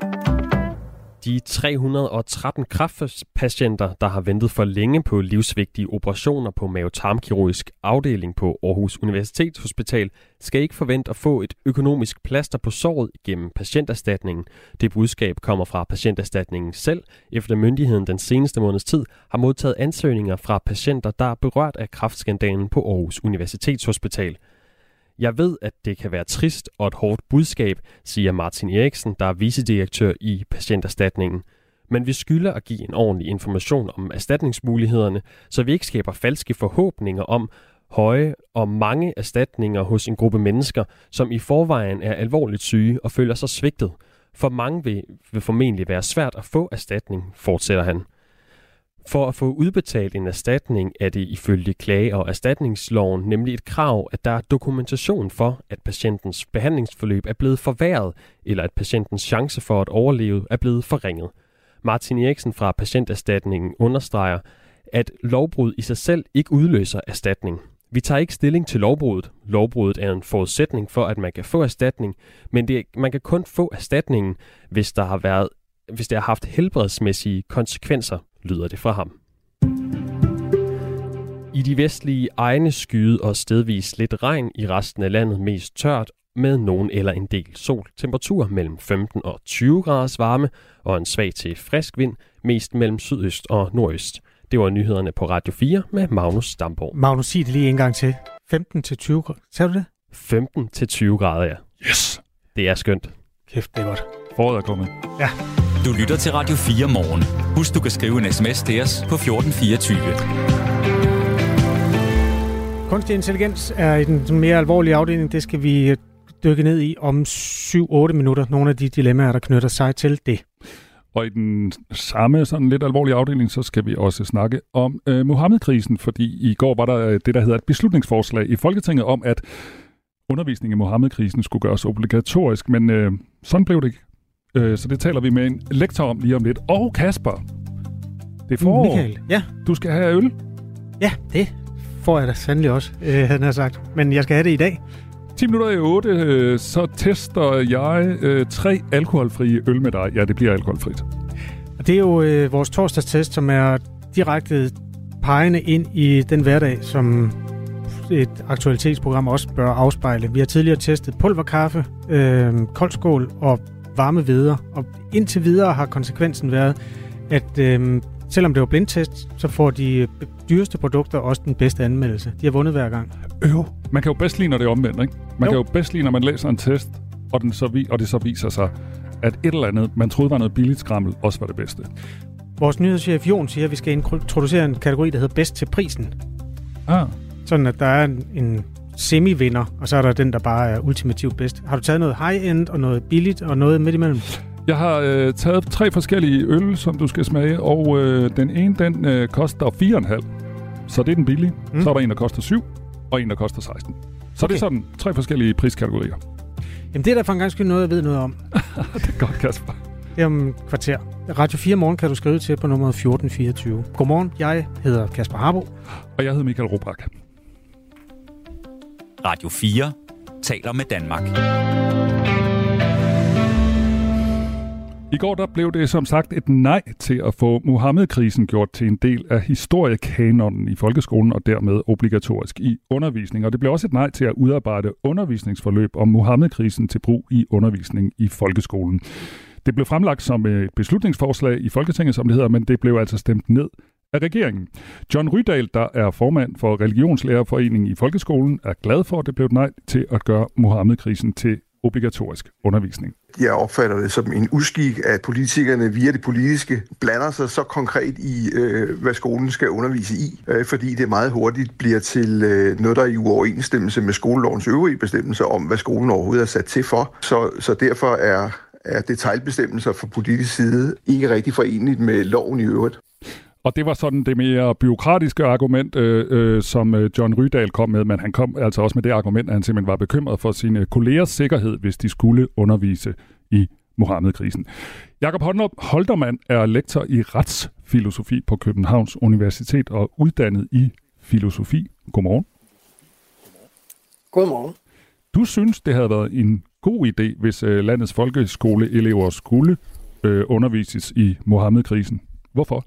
De tre hundrede og tretten kræftpatienter, der har ventet for længe på livsvigtige operationer på mave-tarmkirurgisk afdeling på Aarhus Universitetshospital, skal ikke forvente at få et økonomisk plaster på såret gennem patienterstatningen. Det budskab kommer fra patienterstatningen selv, efter myndigheden den seneste måneds tid har modtaget ansøgninger fra patienter, der er berørt af kræftskandalen på Aarhus Universitetshospital. Jeg ved, at det kan være trist og et hårdt budskab, siger Martin Eriksen, der er vicedirektør i patienterstatningen. Men vi skylder at give en ordentlig information om erstatningsmulighederne, så vi ikke skaber falske forhåbninger om høje og mange erstatninger hos en gruppe mennesker, som i forvejen er alvorligt syge og føler sig svigtet. For mange vil, vil formentlig være svært at få erstatning, fortsætter han. For at få udbetalt en erstatning er det ifølge klage- og erstatningsloven nemlig et krav, at der er dokumentation for, at patientens behandlingsforløb er blevet forværret, eller at patientens chance for at overleve er blevet forringet. Martin Eriksen fra Patienterstatningen understreger, at lovbrud i sig selv ikke udløser erstatning. Vi tager ikke stilling til lovbruddet. Lovbruddet er en forudsætning for, at man kan få erstatning, men det, man kan kun få erstatningen, hvis der har været, hvis det har haft helbredsmæssige konsekvenser, lyder det fra ham. I de vestlige egne skyde og stedvis lidt regn, i resten af landet mest tørt med nogen eller en del sol. Temperatur mellem femten og tyve graders varme og en svag til frisk vind, mest mellem sydøst og nordøst. Det var nyhederne på Radio fire med Magnus Damborg. Magnus, sig det lige en gang til. femten til tyve grader. Sagde du det? femten til tyve grader, ja. Yes! Det er skønt. Kæft, det er godt. Foråret er kommet. Ja. Du lytter til Radio fire morgen. Husk, du kan skrive en sms til os på fjorten fireogtyve. Kunstig intelligens er i den mere alvorlige afdeling. Det skal vi dykke ned i om syv otte minutter. Nogle af de dilemmaer, der knytter sig til det. Og i den samme sådan lidt alvorlige afdeling, så skal vi også snakke om øh, Muhammed-krisen, fordi i går var der det, der hedder et beslutningsforslag i Folketinget om, at undervisning i Muhammed-krisen skulle gøres obligatorisk, men øh, sådan blev det ikke. Øh, så det taler vi med en lektor om lige om lidt. Og Kasper, det er forår. Michael, ja. Du skal have øl. Ja, det får jeg da sandelig også, øh, han har sagt. Men jeg skal have det i dag. ti minutter i otte, øh, så tester jeg øh, tre alkoholfrie øl med dig. Ja, det bliver alkoholfrit. Og det er jo øh, vores torsdagstest, som er direkte pegende ind i den hverdag, som et aktualitetsprogram også bør afspejle. Vi har tidligere testet pulverkaffe, øh, koldskål og varme hveder. Og indtil videre har konsekvensen været, at øh, selvom det var blindtest, så får de dyreste produkter også den bedste anmeldelse. De har vundet hver gang. Jo, man kan jo bedst lide, når det er omvendt, ikke? Man jo. kan jo bedst lide, når man læser en test, og, den så vi- og det så viser sig, at et eller andet, man troede var noget billigt skrammel, også var det bedste. Vores nyhedschef Jon siger, at vi skal introducere en kategori, der hedder bedst til prisen. Ah. Sådan, at der er en, en semi-vinder, og så er der den, der bare er ultimativt bedst. Har du taget noget high-end og noget billigt og noget midt imellem? Jeg har øh, taget tre forskellige øl, som du skal smage, og øh, den ene, den øh, koster fire komma fem. Så det er den billige. Mm. Så er der en, der koster syv, og en, der koster seksten. Så okay. Det er sådan tre forskellige priskategorier. Jamen det er da for en gang skyld noget, jeg ved noget om. Det er godt, Kasper. Det er om et kvarter. Radio fire Morgen kan du skrive til på nummer fjorten fireogtyve. Godmorgen, jeg hedder Kasper Harbo. Og jeg hedder Michael Robach. Radio fire taler med Danmark. I går der blev det som sagt et nej til at få Muhammed-krisen gjort til en del af historiekanonen i folkeskolen og dermed obligatorisk i undervisning. Og det blev også et nej til at udarbejde undervisningsforløb om Muhammed-krisen til brug i undervisning i folkeskolen. Det blev fremlagt som et beslutningsforslag i Folketinget, som det hedder, men det blev altså stemt ned af regeringen. John Rydahl, der er formand for Religionslærerforeningen i folkeskolen, er glad for, at det blev et nej til at gøre Muhammed-krisen til obligatorisk undervisning. Jeg opfatter det som en uskik, at politikerne via det politiske blander sig så konkret i, øh, hvad skolen skal undervise i, øh, fordi det meget hurtigt bliver til øh, noget, der er i uoverensstemmelse med skolelovens øvrige bestemmelser om, hvad skolen overhovedet er sat til for. Så, så derfor er, er detailbestemmelser fra politisk side ikke rigtig forenligt med loven i øvrigt. Og det var sådan det mere bureaukratiske argument, øh, øh, som John Rydahl kom med, men han kom altså også med det argument, at han simpelthen var bekymret for sine kollegers sikkerhed, hvis de skulle undervise i Muhammed-krisen. Jakob Holtermann er lektor i retsfilosofi på Københavns Universitet og uddannet i filosofi. Godmorgen. Godmorgen. Du synes, det havde været en god idé, hvis øh, landets folkeskoleelever skulle øh, undervises i Muhammed-krisen. Hvorfor?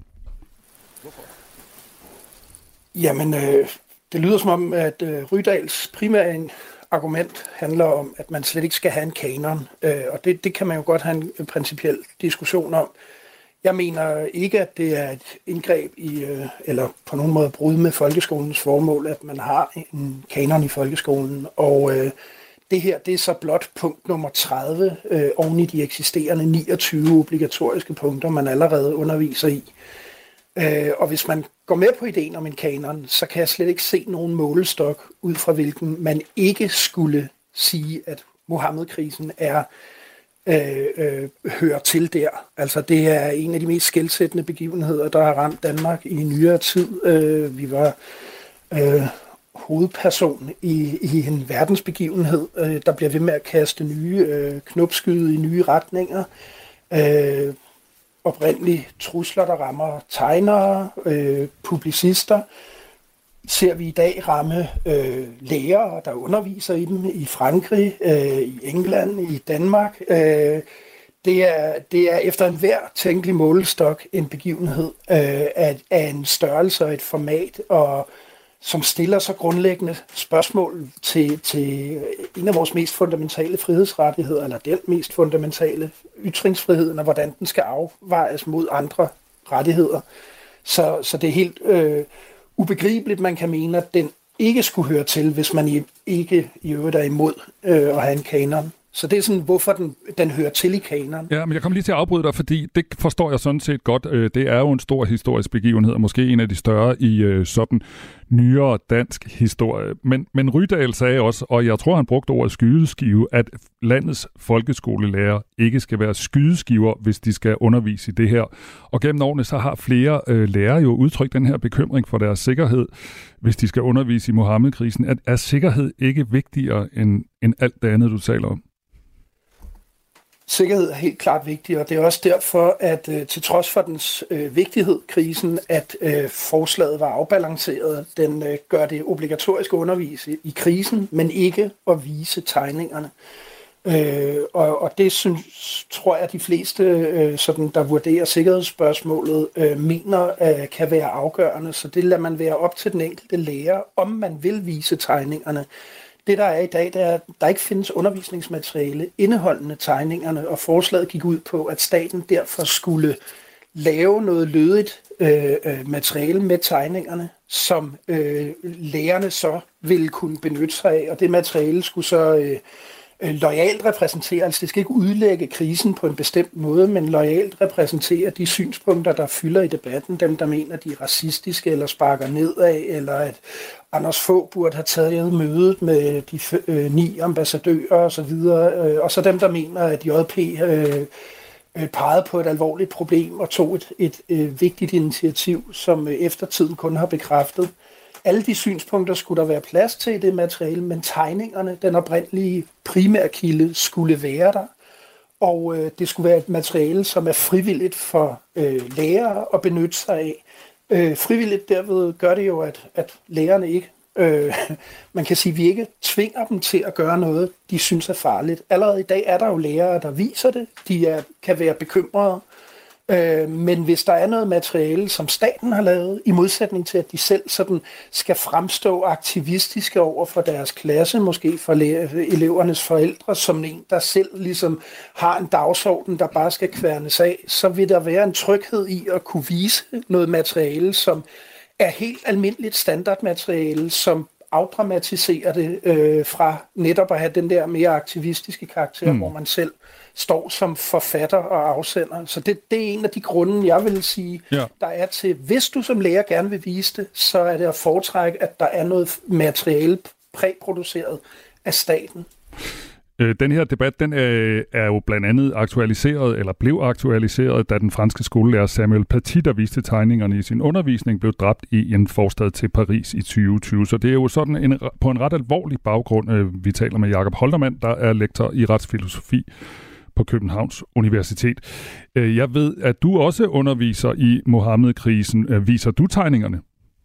Jamen, øh, det lyder som om, at øh, Rydahls primære argument handler om, at man slet ikke skal have en kanon. Øh, og det, det kan man jo godt have en principiel diskussion om. Jeg mener ikke, at det er et indgreb i, øh, eller på nogen måde brud med folkeskolens formål, at man har en kanon i folkeskolen. Og øh, det her, det er så blot punkt nummer tredive øh, oven i de eksisterende niogtyve obligatoriske punkter, man allerede underviser i. Øh, og hvis man går med på ideen om en kanon, så kan jeg slet ikke se nogen målestok, ud fra hvilken man ikke skulle sige, at Muhammed-krisen er, øh, øh, hører til der. Altså det er en af de mest skelsættende begivenheder, der har ramt Danmark i nyere tid. Øh, vi var øh, hovedperson i, i en verdensbegivenhed, øh, der bliver ved med at kaste nye øh, knopskyde i nye retninger. Øh, oprindelige trusler, der rammer tegnere, øh, publicister, ser vi i dag ramme øh, lærere, der underviser i dem i Frankrig, øh, i England, i Danmark. Øh, det, er, det er efter enhver tænkelig målestok en begivenhed øh, af, af en størrelse og et format, og som stiller så grundlæggende spørgsmål til, til en af vores mest fundamentale frihedsrettigheder, eller den mest fundamentale ytringsfriheden, og hvordan den skal afvejes mod andre rettigheder. Så, så det er helt øh, ubegribeligt, man kan mene, at den ikke skulle høre til, hvis man ikke i øvrigt er imod øh, at have en kanon. Så det er sådan, hvorfor den, den hører til i kanonen. Ja, men jeg kommer lige til at afbryde dig, fordi det forstår jeg sådan set godt. Det er jo en stor historisk begivenhed, og måske en af de større i sådan nyere dansk historie. Men, men Rydahl sagde også, og jeg tror, han brugte ordet skydeskive, at landets folkeskolelærer ikke skal være skydeskiver, hvis de skal undervise i det her. Og gennem årene så har flere øh, lærere jo udtrykt den her bekymring for deres sikkerhed, hvis de skal undervise i Mohammed-krisen. Er, er sikkerhed ikke vigtigere end, end alt det andet, du taler om? Sikkerhed er helt klart vigtig, og det er også derfor, at øh, til trods for dens øh, vigtighed, krisen, at øh, forslaget var afbalanceret. Den øh, gør det obligatorisk at undervise i krisen, men ikke at vise tegningerne. Øh, og, og det synes, tror jeg, at de fleste, øh, sådan, der vurderer sikkerhedsspørgsmålet, øh, mener øh, kan være afgørende. Så det lader man være op til den enkelte lærer, om man vil vise tegningerne. Det, der er i dag, det er, at der ikke findes undervisningsmateriale indeholdende tegningerne, og forslaget gik ud på, at staten derfor skulle lave noget lødigt øh, materiale med tegningerne, som øh, lærerne så ville kunne benytte sig af, og det materiale skulle så øh, loyalt repræsentere, altså det skal ikke udlægge krisen på en bestemt måde, men loyalt repræsentere de synspunkter, der fylder i debatten, dem der mener, de er racistiske eller sparker nedad, eller at Anders Fogh burde have taget mødet med de øh, ni ambassadører osv., øh, og så dem, der mener, at J P øh, øh, pegede på et alvorligt problem og tog et, et øh, vigtigt initiativ, som øh, eftertiden kun har bekræftet. Alle de synspunkter skulle der være plads til i det materiale, men tegningerne, den oprindelige primærkilde, skulle være der. Og øh, det skulle være et materiale, som er frivilligt for øh, lærere at benytte sig af. Øh, frivilligt derved gør det jo, at, at lærerne ikke, øh, man kan sige, at vi ikke tvinger dem til at gøre noget, de synes er farligt. Allerede i dag er der jo lærere, der viser det. De er, kan være bekymrede. Øh, men hvis der er noget materiale, som staten har lavet, i modsætning til, at de selv sådan skal fremstå aktivistiske over for deres klasse, måske for elevernes forældre, som en, der selv ligesom har en dagsorden, der bare skal kværnes af, så vil der være en tryghed i at kunne vise noget materiale, som er helt almindeligt standardmateriale, som afdramatiserer det øh, fra netop at have den der mere aktivistiske karakter, mm. hvor man selv står som forfatter og afsender. Så det, det er en af de grunde, jeg vil sige, ja. Der er til, hvis du som lærer gerne vil vise det, så er det at foretrække, at der er noget materiale præproduceret af staten. Den her debat, den er jo blandt andet aktualiseret, eller blev aktualiseret, da den franske skolelærer Samuel Paty, der viste tegningerne i sin undervisning, blev dræbt i en forstad til Paris i tyve tyve. Så det er jo sådan en, på en ret alvorlig baggrund, vi taler med Jakob Holtermann, der er lektor i retsfilosofi på Københavns Universitet. Jeg ved, at du også underviser i Mohammed-krisen. Viser du tegningerne?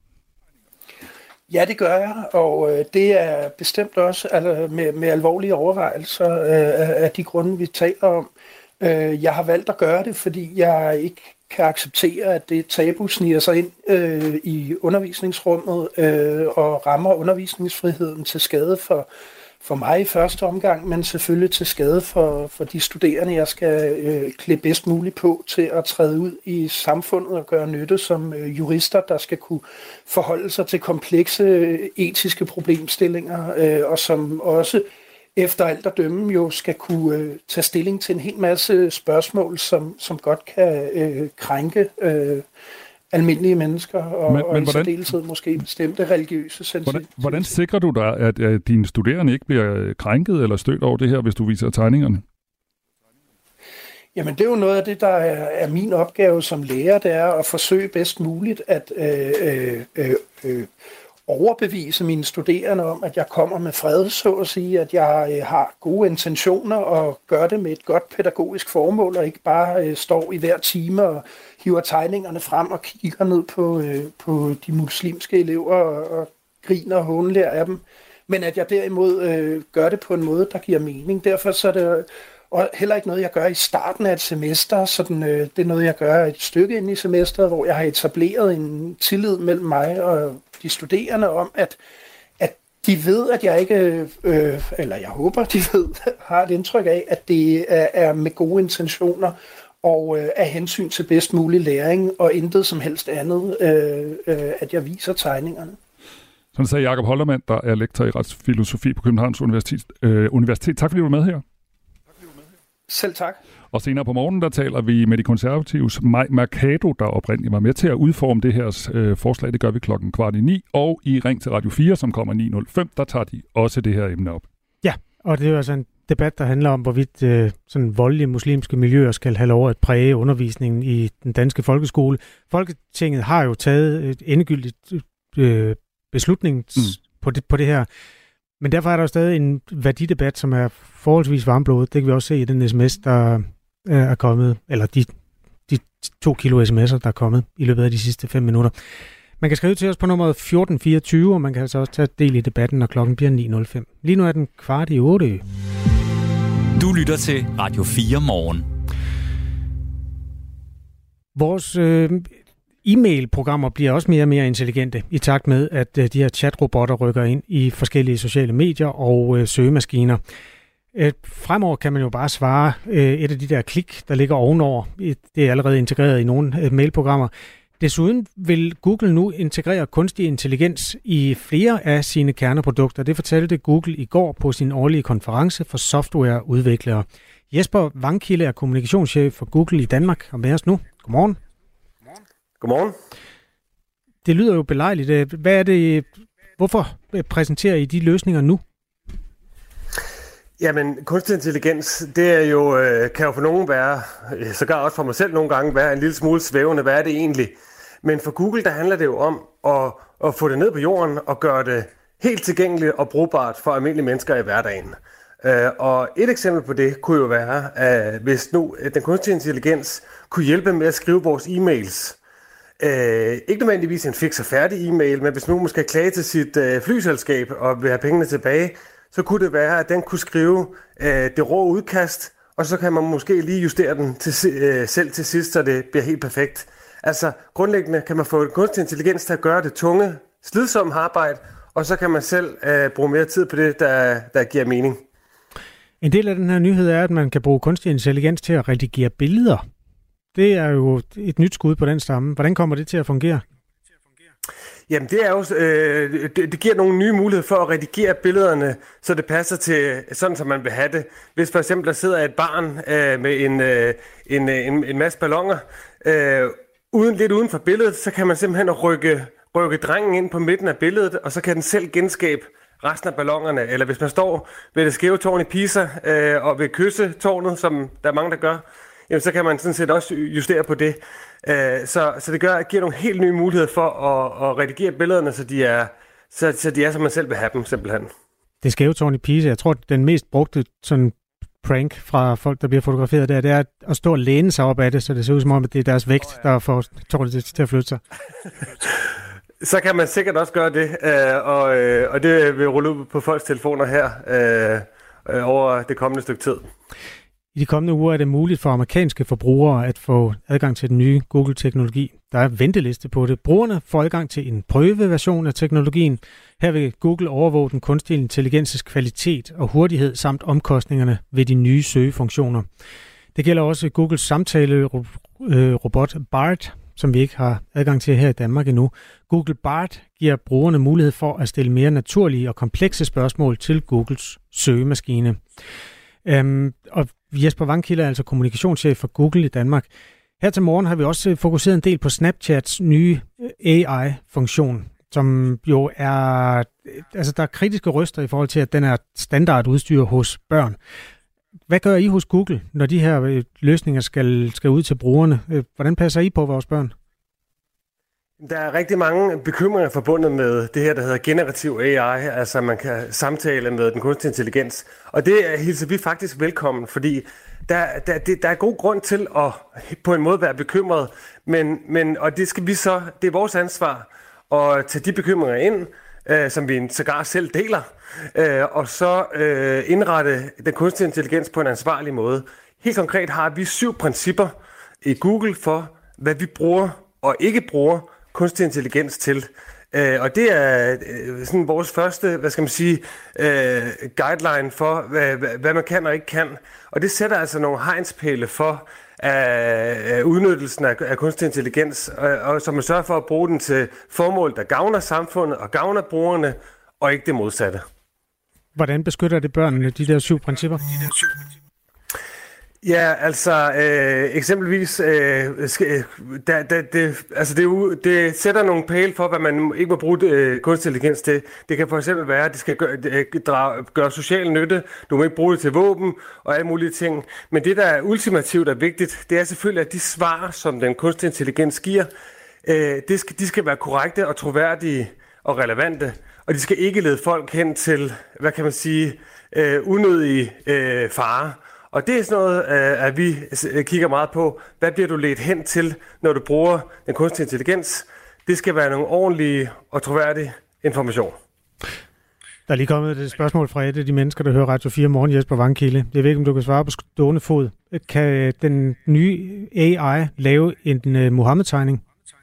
Ja, det gør jeg, og øh, det er bestemt også altså, med, med alvorlige overvejelser øh, af de grunde, vi taler om. Øh, jeg har valgt at gøre det, fordi jeg ikke kan acceptere, at det tabu sniger sig ind øh, i undervisningsrummet øh, og rammer undervisningsfriheden til skade for, for mig i første omgang, men selvfølgelig til skade for, for de studerende, jeg skal øh, klæde bedst muligt på til at træde ud i samfundet og gøre nytte som øh, jurister, der skal kunne forholde sig til komplekse øh, etiske problemstillinger, øh, og som også efter alt at dømme jo skal kunne øh, tage stilling til en hel masse spørgsmål, som, som godt kan øh, krænke øh, almindelige mennesker, og, men, og men i særdeleshed måske bestemte religiøse sensitiviteter. Hvordan, hvordan sikrer du dig, at, at dine studerende ikke bliver krænket eller stødt over det her, hvis du viser tegningerne? Jamen det er jo noget af det, der er, er min opgave som lærer, det er at forsøge bedst muligt at øh, øh, øh, overbevise mine studerende om, at jeg kommer med fred, så at sige, at jeg øh, har gode intentioner og gør det med et godt pædagogisk formål, og ikke bare øh, står i hver time og hiver tegningerne frem og kigger ned på, øh, på de muslimske elever og, og griner og hånlærer af dem, men at jeg derimod øh, gør det på en måde, der giver mening. Derfor så er det og heller ikke noget, jeg gør i starten af et semester. Sådan, øh, det er noget, jeg gør et stykke ind i semesteret, hvor jeg har etableret en tillid mellem mig og de studerende om, at, at de ved, at jeg ikke, øh, eller jeg håber, de ved, har et indtryk af, at det er, er med gode intentioner og øh, af hensyn til bedst mulig læring, og intet som helst andet, øh, øh, at jeg viser tegningerne. Sådan sagde Jakob Holtermann, der er lektor i retsfilosofi på Københavns Universitet. Øh, Universitet. Tak fordi du var med her. Selv tak. Og senere på morgenen, der taler vi med de konservatives Mai Mercado, der oprindeligt var med til at udforme det her øh, forslag. Det gør vi klokken kvart i ni. Og i Ring til Radio fire, som kommer ni nul fem, der tager de også det her emne op. Ja, og det er jo altså en debat, der handler om, hvorvidt øh, sådan voldelige muslimske miljøer skal have lov at præge undervisningen i den danske folkeskole. Folketinget har jo taget et endegyldigt øh, beslutning mm. på, det, på det her. Men derfor er der jo stadig en værdidebat, som er forholdsvis varmblodet. Det kan vi også se i den sms, der er kommet, eller de, de to kilo sms'er, der er kommet i løbet af de sidste fem minutter. Man kan skrive til os på nummeret fjorten fireogtyve, og man kan altså også tage del i debatten, når klokken bliver ni nul fem. Lige nu er den kvart i otte. Du lytter til Radio fire Morgen. Vores øh, e-mail-programmer bliver også mere og mere intelligente, i takt med, at øh, de her chatrobotter rykker ind i forskellige sociale medier og øh, søgemaskiner. Øh, fremover kan man jo bare svare øh, et af de der klik, der ligger ovenover. Det er allerede integreret i nogle øh, mailprogrammer. Desuden vil Google nu integrere kunstig intelligens i flere af sine kerneprodukter. Det fortalte Google i går på sin årlige konference for softwareudviklere. Jesper Vangkilde er kommunikationschef for Google i Danmark og med os nu. Godmorgen. Godmorgen. Det lyder jo belejligt. Hvad er det? Hvorfor præsenterer I de løsninger nu? Jamen, kunstig intelligens, det er jo, kan jo for nogen være, sågar også for mig selv nogle gange, være en lille smule svævende. Hvad er det egentlig? Men for Google, der handler det jo om at, at få det ned på jorden og gøre det helt tilgængeligt og brugbart for almindelige mennesker i hverdagen. Og et eksempel på det kunne jo være, at hvis nu den kunstige intelligens kunne hjælpe med at skrive vores e-mails. Ikke nødvendigvis en fix og færdig e-mail, men hvis nu man skal klage til sit flyselskab og vil have pengene tilbage, så kunne det være, at den kunne skrive øh, det rå udkast, og så kan man måske lige justere den til, øh, selv til sidst, så det bliver helt perfekt. Altså grundlæggende kan man få kunstig intelligens til at gøre det tunge, slidsomme arbejde, og så kan man selv øh, bruge mere tid på det, der, der giver mening. En del af den her nyhed er, at man kan bruge kunstig intelligens til at redigere billeder. Det er jo et nyt skud på den stamme. Hvordan kommer det til at fungere? Jamen det er jo, øh, det, det giver nogle nye muligheder for at redigere billederne, så det passer til sådan, som man vil have det. Hvis for eksempel der sidder et barn øh, med en, øh, en, en, en masse balloner, øh, uden, lidt uden for billedet, så kan man simpelthen rykke, rykke drengen ind på midten af billedet, og så kan den selv genskabe resten af ballonerne. Eller hvis man står ved det skæve tårn i Pisa øh, og vil kysse tårnet, som der er mange, der gør, jamen, så kan man sådan set også justere på det. Så, så det gør, giver nogle helt nye muligheder for at, at redigere billederne, så de, er, så, så de er, som man selv vil have dem, simpelthen. Det skæve tårn i Pisa, jeg tror, den mest brugte sådan prank fra folk, der bliver fotograferet der, det er at stå og læne sig op af det, så det ser ud som om, at det er deres vægt, der får tårnet til at flytte sig. Så kan man sikkert også gøre det, og, og det vil rulle ud på folks telefoner her over det kommende stykke tid. I de kommende uger er det muligt for amerikanske forbrugere at få adgang til den nye Google-teknologi. Der er venteliste på det. Brugerne får adgang til en prøveversion af teknologien. Her vil Google overvåge den kunstige intelligenses kvalitet og hurtighed samt omkostningerne ved de nye søgefunktioner. Det gælder også Googles samtale-robot Bard, som vi ikke har adgang til her i Danmark endnu. Google Bard giver brugerne mulighed for at stille mere naturlige og komplekse spørgsmål til Googles søgemaskine. Øhm, og Jesper Vangkilde er altså kommunikationschef for Google i Danmark. Her til morgen har vi også fokuseret en del på Snapchats nye A I-funktion, som jo er, altså der er kritiske røster i forhold til, at den er standardudstyr hos børn. Hvad gør I hos Google, når de her løsninger skal, skal ud til brugerne? Hvordan passer I på vores børn? Der er rigtig mange bekymringer forbundet med det her, der hedder generativ A I, altså man kan samtale med den kunstige intelligens. Og det hilser vi faktisk velkommen, fordi der, der, det, der er god grund til at på en måde være bekymret, men, men, og det skal vi så, det er vores ansvar at tage de bekymringer ind, øh, som vi sågar selv deler, øh, og så øh, indrette den kunstige intelligens på en ansvarlig måde. Helt konkret har vi syv principper i Google for, hvad vi bruger og ikke bruger kunstig intelligens til. Uh, og det er uh, sådan vores første, hvad skal man sige, uh, guideline for, hvad, hvad man kan og ikke kan. Og det sætter altså nogle hegnspæle for uh, udnyttelsen af, af kunstig intelligens, og, og så man sørger for at bruge den til formål, der gavner samfundet og gavner brugerne, og ikke det modsatte. Hvordan beskytter det børnene, de der syv principper? Ja, altså øh, eksempelvis, øh, skal, der, der, det, altså det, det sætter nogle pæle for, hvad man ikke må bruge øh, kunstig intelligens til. Det kan for eksempel være, at det skal gøre, gøre, gøre social nytte, du må ikke bruge det til våben og alle mulige ting. Men det, der er ultimativt er vigtigt, det er selvfølgelig, at de svar, som den kunstig intelligens giver, øh, det skal, de skal være korrekte og troværdige og relevante, og de skal ikke lede folk hen til, hvad kan man sige, øh, unødige øh, fare. Og det er sådan noget, at vi kigger meget på. Hvad bliver du ledt hen til, når du bruger den kunstige intelligens? Det skal være nogle ordentlige og troværdige information. Der er lige kommet et spørgsmål fra et af de mennesker, der hører Radio fire Morgen, Jesper Vangkilde. Jeg ved ikke, om du kan svare på stående fod. Kan den nye A I lave en uh, Muhammed-tegning?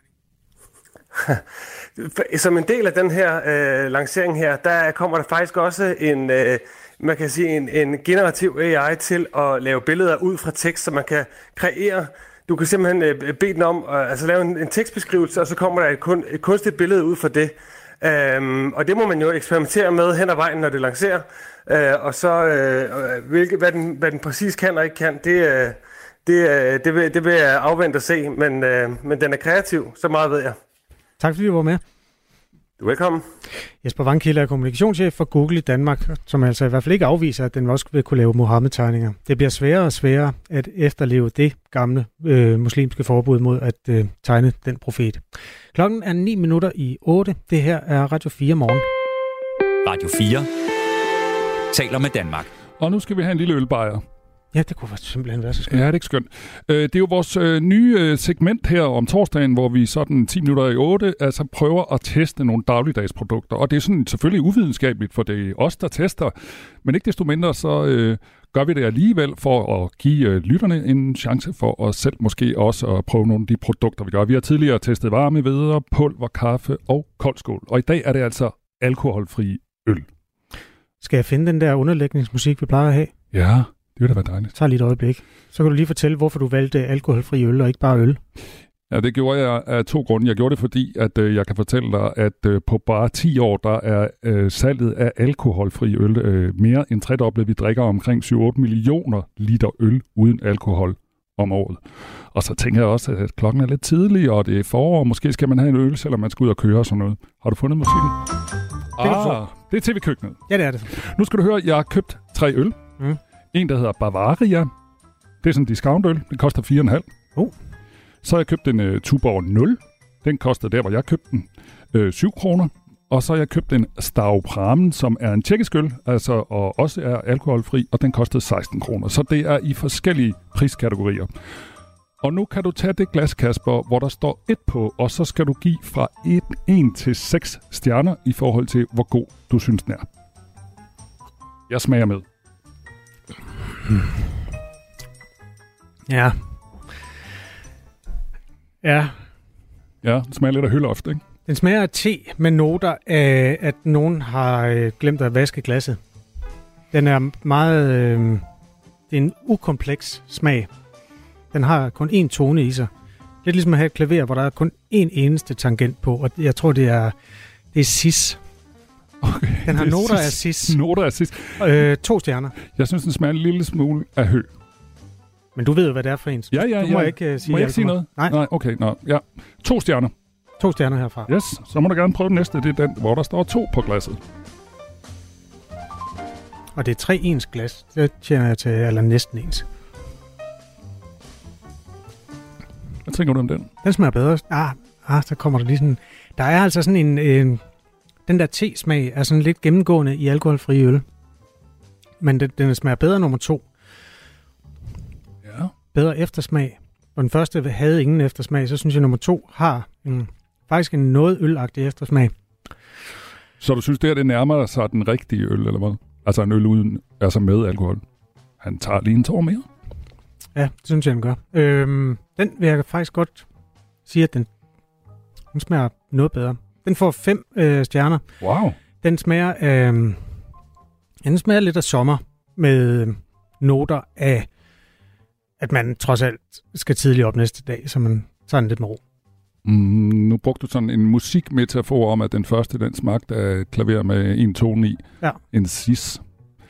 Som en del af den her øh, lancering her, der kommer der faktisk også en... Øh, man kan sige en, en generativ A I til at lave billeder ud fra tekst, så man kan kreere. Du kan simpelthen øh, bede den om at altså lave en, en tekstbeskrivelse, og så kommer der et, kun, et kunstigt billede ud fra det. Øhm, og det må man jo eksperimentere med hen ad vejen, når det lancerer. Øh, og så øh, hvilke, hvad, den, hvad den præcis kan og ikke kan, det, øh, det, øh, det, vil, det vil jeg afvente at se. Men, øh, men den er kreativ, så meget ved jeg. Tak fordi du var med. Du er velkommen. Jesper Vangkilde er kommunikationschef for Google i Danmark, som altså i hvert fald ikke afviser, at den også vil kunne lave Muhammed-tegninger. Det bliver sværere og sværere at efterleve det gamle øh, muslimske forbud mod at øh, tegne den profet. Klokken er ni minutter i otte. Det her er Radio fire Morgen. Radio fire taler med Danmark. Og nu skal vi have en lille ølbajer. Ja, det kunne simpelthen være så skønt. Ja, det er ikke skønt. Det er jo vores nye segment her om torsdagen, hvor vi sådan ti minutter i otte altså prøver at teste nogle dagligdagsprodukter. Og det er sådan selvfølgelig uvidenskabeligt, for det er os, der tester. Men ikke desto mindre, så øh, gør vi det alligevel for at give øh, lytterne en chance for os selv måske også at prøve nogle af de produkter, vi gør. Vi har tidligere testet varme vædder, pulver, kaffe og koldskål. Og i dag er det altså alkoholfri øl. Skal jeg finde den der underlægningsmusik, vi plejer at have? Ja. Det vil da være dejligt. Tag lige et øjeblik. Så kan du lige fortælle, hvorfor du valgte alkoholfri øl og ikke bare øl. Ja, det gjorde jeg af to grunde. Jeg gjorde det, fordi at, øh, jeg kan fortælle dig, at øh, på bare ti år, der er øh, salget af alkoholfri øl øh, mere end tredoblet. Vi drikker omkring syv otte millioner liter øl uden alkohol om året. Og så tænker jeg også, at klokken er lidt tidlig, og det er forår. Måske skal man have en øl, selvom man skal ud og køre og sådan noget. Har du fundet musikken? Det, ah, det er T V-køkkenet. Ja, det er det. Nu skal du høre, jeg har købt tre øl. Mm. En, der hedder Bavaria. Det er sådan en discountøl. Den koster fire komma fem. Oh. Så har jeg købt en uh, Tuborg nul. Den kostede der, hvor jeg købte den, øh, syv kroner. Og så har jeg købt en Staropramen, som er en tjekkisk øl, altså, og også er alkoholfri, og den kostede seksten kroner. Så det er i forskellige priskategorier. Og nu kan du tage det glas, Kasper, hvor der står et på, og så skal du give fra et til seks stjerner i forhold til, hvor god du synes den er. Jeg smager med. Hmm. Ja. Ja. Ja, den smager lidt af hølloft, ikke? Den smager af te med noter af, at nogen har glemt at vaske glasset. Den er meget... Øh, det er en ukompleks smag. Den har kun én tone i sig. Lidt ligesom at have et klaver, hvor der er kun én eneste tangent på, og jeg tror, det er, det er cis. Okay, den har noter cis. af cis. Noter af cis. Øh, to stjerner. Jeg synes, den smager en lille smule af hø. Men du ved jo, hvad det er for en. Ja, ja, du må ja. ikke uh, sige, må jeg ikke sige noget? Nej. Nej, okay. Nå, ja. To stjerner. To stjerner herfra. Yes, så må du gerne prøve den næste. Det er den, hvor der står to på glasset. Og det er tre ens glas. Det tjener jeg til, eller næsten ens. Hvad tænker du om den? Den smager bedre. Ah, ah, så kommer der lige sådan... Der er altså sådan en... en den der te-smag er sådan lidt gennemgående i alkoholfri øl. Men den, den smager bedre nummer to. Ja. Bedre eftersmag. Og den første havde ingen eftersmag, så synes jeg, nummer to har en, faktisk en noget ølagtig eftersmag. Så du synes, det her det nærmer sig den rigtige øl, eller hvad? Altså en øl uden, altså med alkohol. Han tager lige en tår mere. Ja, det synes jeg, den gør. Øhm, den vil jeg faktisk godt sige, at den, den smager noget bedre. Den får fem øh, stjerner. Wow. Den smager, øh, den smager lidt af sommer med noter af, at man trods alt skal tidligt op næste dag, så man tager den lidt med ro. Mm, nu brugte du sådan en musikmetafor om, at den første, den smagte af klaver med en tone i. Ja. En cis.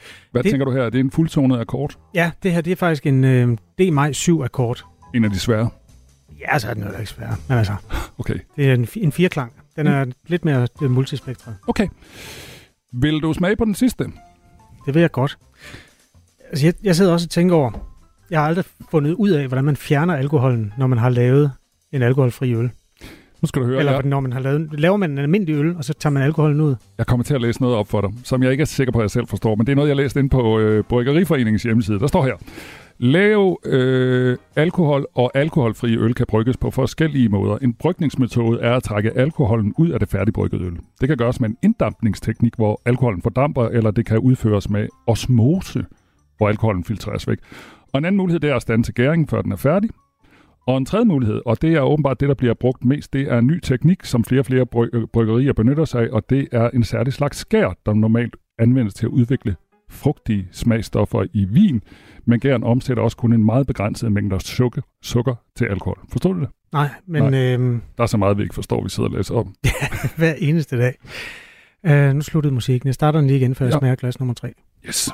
Hvad det, tænker du her? Er det en fuldtonet akkord? Ja, det her det er faktisk en øh, D-maj syv akkord. En af de svære? Ja, så er den jo ikke svær. Men altså, okay. Det er en, en fireklang. Den er mm. lidt mere multispektret. Okay. Vil du smage på den sidste? Det vil jeg godt. Altså, jeg, jeg sidder også og tænker over, jeg har aldrig fundet ud af, hvordan man fjerner alkoholen, når man har lavet en alkoholfri øl. Nu skal du høre. Eller jeg... når man har lavet, laver man en almindelig øl, og så tager man alkoholen ud. Jeg kommer til at læse noget op for dig, som jeg ikke er sikker på, at jeg selv forstår, men det er noget, jeg læste inde på øh, Bryggeriforeningens hjemmeside. Der står her: Lav øh, alkohol og alkoholfri øl kan brygges på forskellige måder. En brygningsmetode er at trække alkoholen ud af det færdigbryggede øl. Det kan gøres med en inddampningsteknik, hvor alkoholen fordamper, eller det kan udføres med osmose, hvor alkoholen filtreres væk. Og en anden mulighed det er at standse gæringen, før den er færdig. Og en tredje mulighed, og det er åbenbart det, der bliver brugt mest, det er en ny teknik, som flere og flere bry- bryggerier benytter sig af, og det er en særlig slags skær, der normalt anvendes til at udvikle frugtige smagstoffer i vin, men gæren omsætter også kun en meget begrænset mængde sukker, sukker til alkohol. Forstår du det? Nej, men... Nej. Øhm... Der er så meget, vi ikke forstår, vi sidder og læser om. Ja, hver eneste dag. Uh, nu sluttede musikken. Jeg starter den lige igen, før jeg ja. smager glas nummer tre. Yes.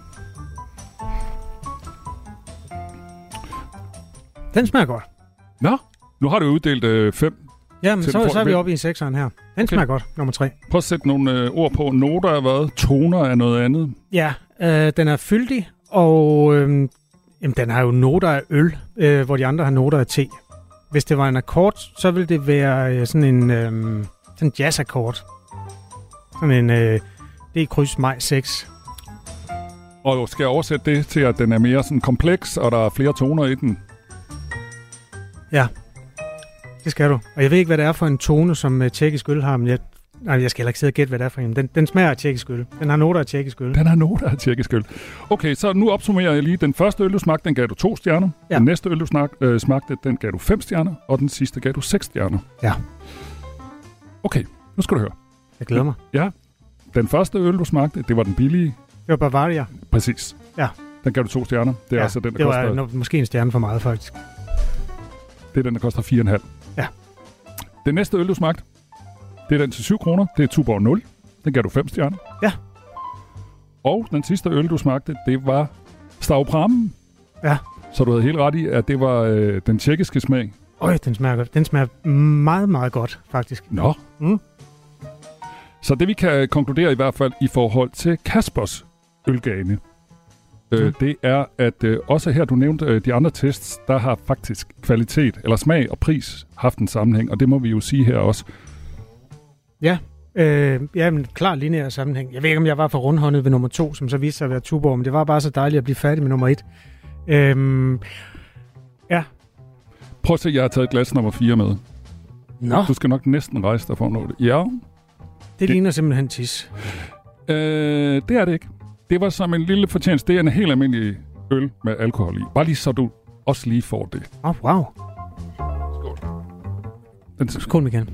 Den smager godt. Nå, nu har du uddelt øh, fem. Ja, men så, så er vi oppe i sekseren her. Den okay. smager godt, nummer tre. Prøv at sætte nogle øh, ord på. Noter er hvad? Toner er noget andet? Ja, øh, den er fyldig, og øh, jamen, den har jo noter af øl, øh, hvor de andre har noter af te. Hvis det var en akkord, så ville det være øh, sådan en øh, sådan en jazz-akkord. Sådan en øh, D-kryds maj seks. Og skal jeg oversætte det til, at den er mere sådan kompleks, og der er flere toner i den? Ja, det skal du. Og jeg ved ikke, hvad det er for en tone, som uh, tjekkisk øl har, men jeg, nej, jeg skal heller ikke sidde og gætte, hvad det er for en. Den, den smager af tjekkisk øl. Den har noter af tjekkisk øl. Den har noter af tjekkisk øl. Okay, så nu opsummerer jeg lige. Den første øl, du smagte, den gav du to stjerner. Ja. Den næste øl, du snak, øh, smagte, den gav du fem stjerner. Og den sidste gav du seks stjerner. Ja. Okay, nu skal du høre. Jeg glæder mig. Ja, den første øl, du smagte, det var den billige. Det var Bavaria. Præcis. Ja. Den gav du to stjerner. Det er ja, altså den, der det koster... var no, måske en stjerne for meget, faktisk. Det er den, der koster fire komma fem. Ja. Den næste øl, du smagte, det er den til syv kroner. Det er Tuborg nul. Den gav du fem stjerner. Ja. Og den sidste øl, du smagte, det var Stavprammen. Ja. Så du havde helt ret i, at det var øh, den tjekkiske smag. Øj, den smager godt. Den smager meget, meget godt, faktisk. Nå. Mm. Så det, vi kan konkludere i hvert fald i forhold til Kaspers ølgane, øh, mm. det er, at øh, også her, du nævnte øh, de andre tests, der har faktisk kvalitet, eller smag og pris haft en sammenhæng, og det må vi jo sige her også. Ja, øh, ja, men klar lineær sammenhæng. Jeg ved ikke, om jeg var for rundhåndet ved nummer to, som så viste sig at være Tuborg, men det var bare så dejligt at blive færdig med nummer et. Øh, ja. Prøv at se, jeg har taget glas nummer fire med. Nå. Du skal nok næsten rejse dig for at nå det. Ja. Det, det ligner simpelthen tis. Øh, det er det ikke. Det var som en lille fortjeneste. Det er en helt almindelig øl med alkohol i. Bare lige så du også lige får det. Åh, oh, wow. Skål. Den... Skål, Michael.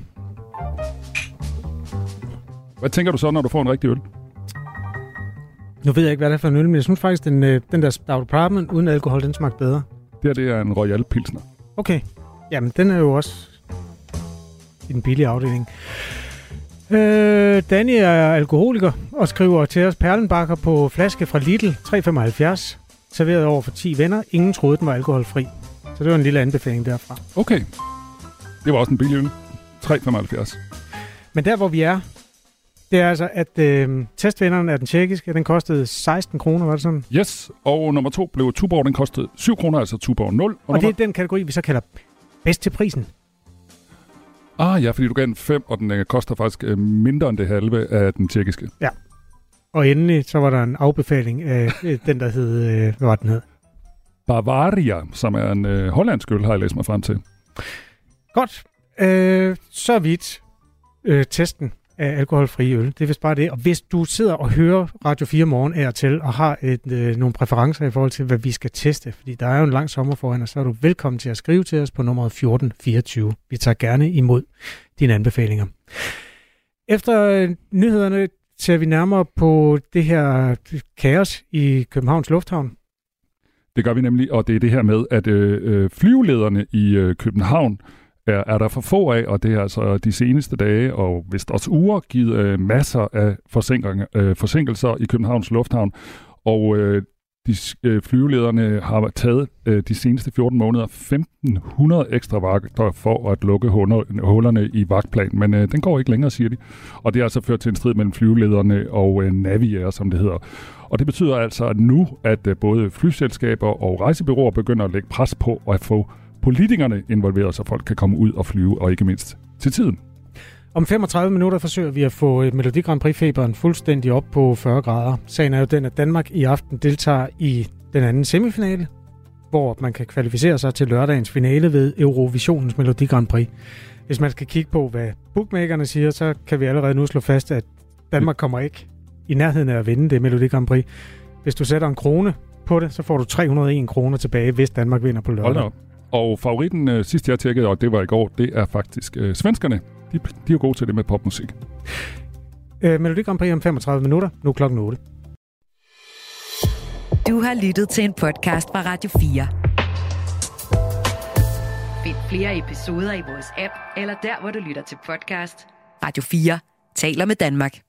Hvad tænker du så, når du får en rigtig øl? Nu ved jeg ikke, hvad det er for en øl, men jeg synes faktisk, den, den der Stout Parmen uden alkohol, den smagte bedre. Det her, det er en Royal Pilsner. Okay. Jamen, den er jo også i den billige afdeling. Øh, Danny er alkoholiker og skriver til os perlenbakker på flaske fra Lidl, tre komma femoghalvfjerds, serveret over for ti venner. Ingen troede, den var alkoholfri. Så det var en lille anbefaling derfra. Okay. Det var også en billig øl. tre komma femoghalvfjerds. Men der, hvor vi er, det er altså, at øh, testvinderen er den tjekkiske. Den kostede seksten kroner, var det sådan? Yes, og nummer to blev Tuborg. Den kostede syv kroner, altså Tuborg nul. Og, og nummer... det er den kategori, vi så kalder bedst til prisen. Ah ja, fordi du gav den fem, og den øh, koster faktisk øh, mindre end det halve af den tjekkiske. Ja. Og endelig så var der en afbefaling af øh, den, der hed... Øh, hvad var den hed? Bavaria, som er en øh, hollandsk øl, har jeg læst mig frem til. Godt. Øh, så vidt øh, testen af alkoholfri øl. Det er vist bare det. Og hvis du sidder og hører Radio fire Morgen af og til, og har et, øh, nogle præferencer i forhold til, hvad vi skal teste, fordi der er jo en lang sommer foran, og så er du velkommen til at skrive til os på nummeret fjorten fireogtyve. Vi tager gerne imod dine anbefalinger. Efter øh, nyhederne ser vi nærmere på det her kaos i Københavns Lufthavn. Det gør vi nemlig, og det er det her med, at øh, flyvelederne i øh, København er, er der for få af, og det er altså de seneste dage, og vist også uger, givet øh, masser af øh, forsinkelser i Københavns Lufthavn. Og øh, de øh, flyvelederne har taget øh, de seneste fjorten måneder femten hundrede ekstra vagter for at lukke hullerne i vagtplanen. Men øh, den går ikke længere, siger de. Og det har altså ført til en strid mellem flyvelederne og øh, Naviair, som det hedder. Og det betyder altså at nu, at øh, både flyselskaber og rejsebureauer begynder at lægge pres på at få politikerne involveret, så folk kan komme ud og flyve, og ikke mindst til tiden. Om femogtredive minutter forsøger vi at få Melodi Grand Prix-feberen fuldstændig op på fyrre grader. Sagen er jo den, at Danmark i aften deltager i den anden semifinale, hvor man kan kvalificere sig til lørdagens finale ved Eurovisionens Melodi Grand Prix. Hvis man skal kigge på, hvad bookmakerne siger, så kan vi allerede nu slå fast, at Danmark kommer ikke i nærheden af at vinde det Melodi Grand Prix. Hvis du sætter en krone på det, så får du tre hundrede og en kroner tilbage, hvis Danmark vinder på lørdag. Hold da op. Og favoritten, øh, sidst jeg tjekkede, og det var i går, det er faktisk øh, svenskerne. De, de er gode til det med popmusik. Øh, Melodi Grand Prix om femogtredive minutter. Nu klokken otte. Du har lyttet til en podcast fra Radio fire. Find flere episoder i vores app, eller der, hvor du lytter til podcast. Radio fire taler med Danmark.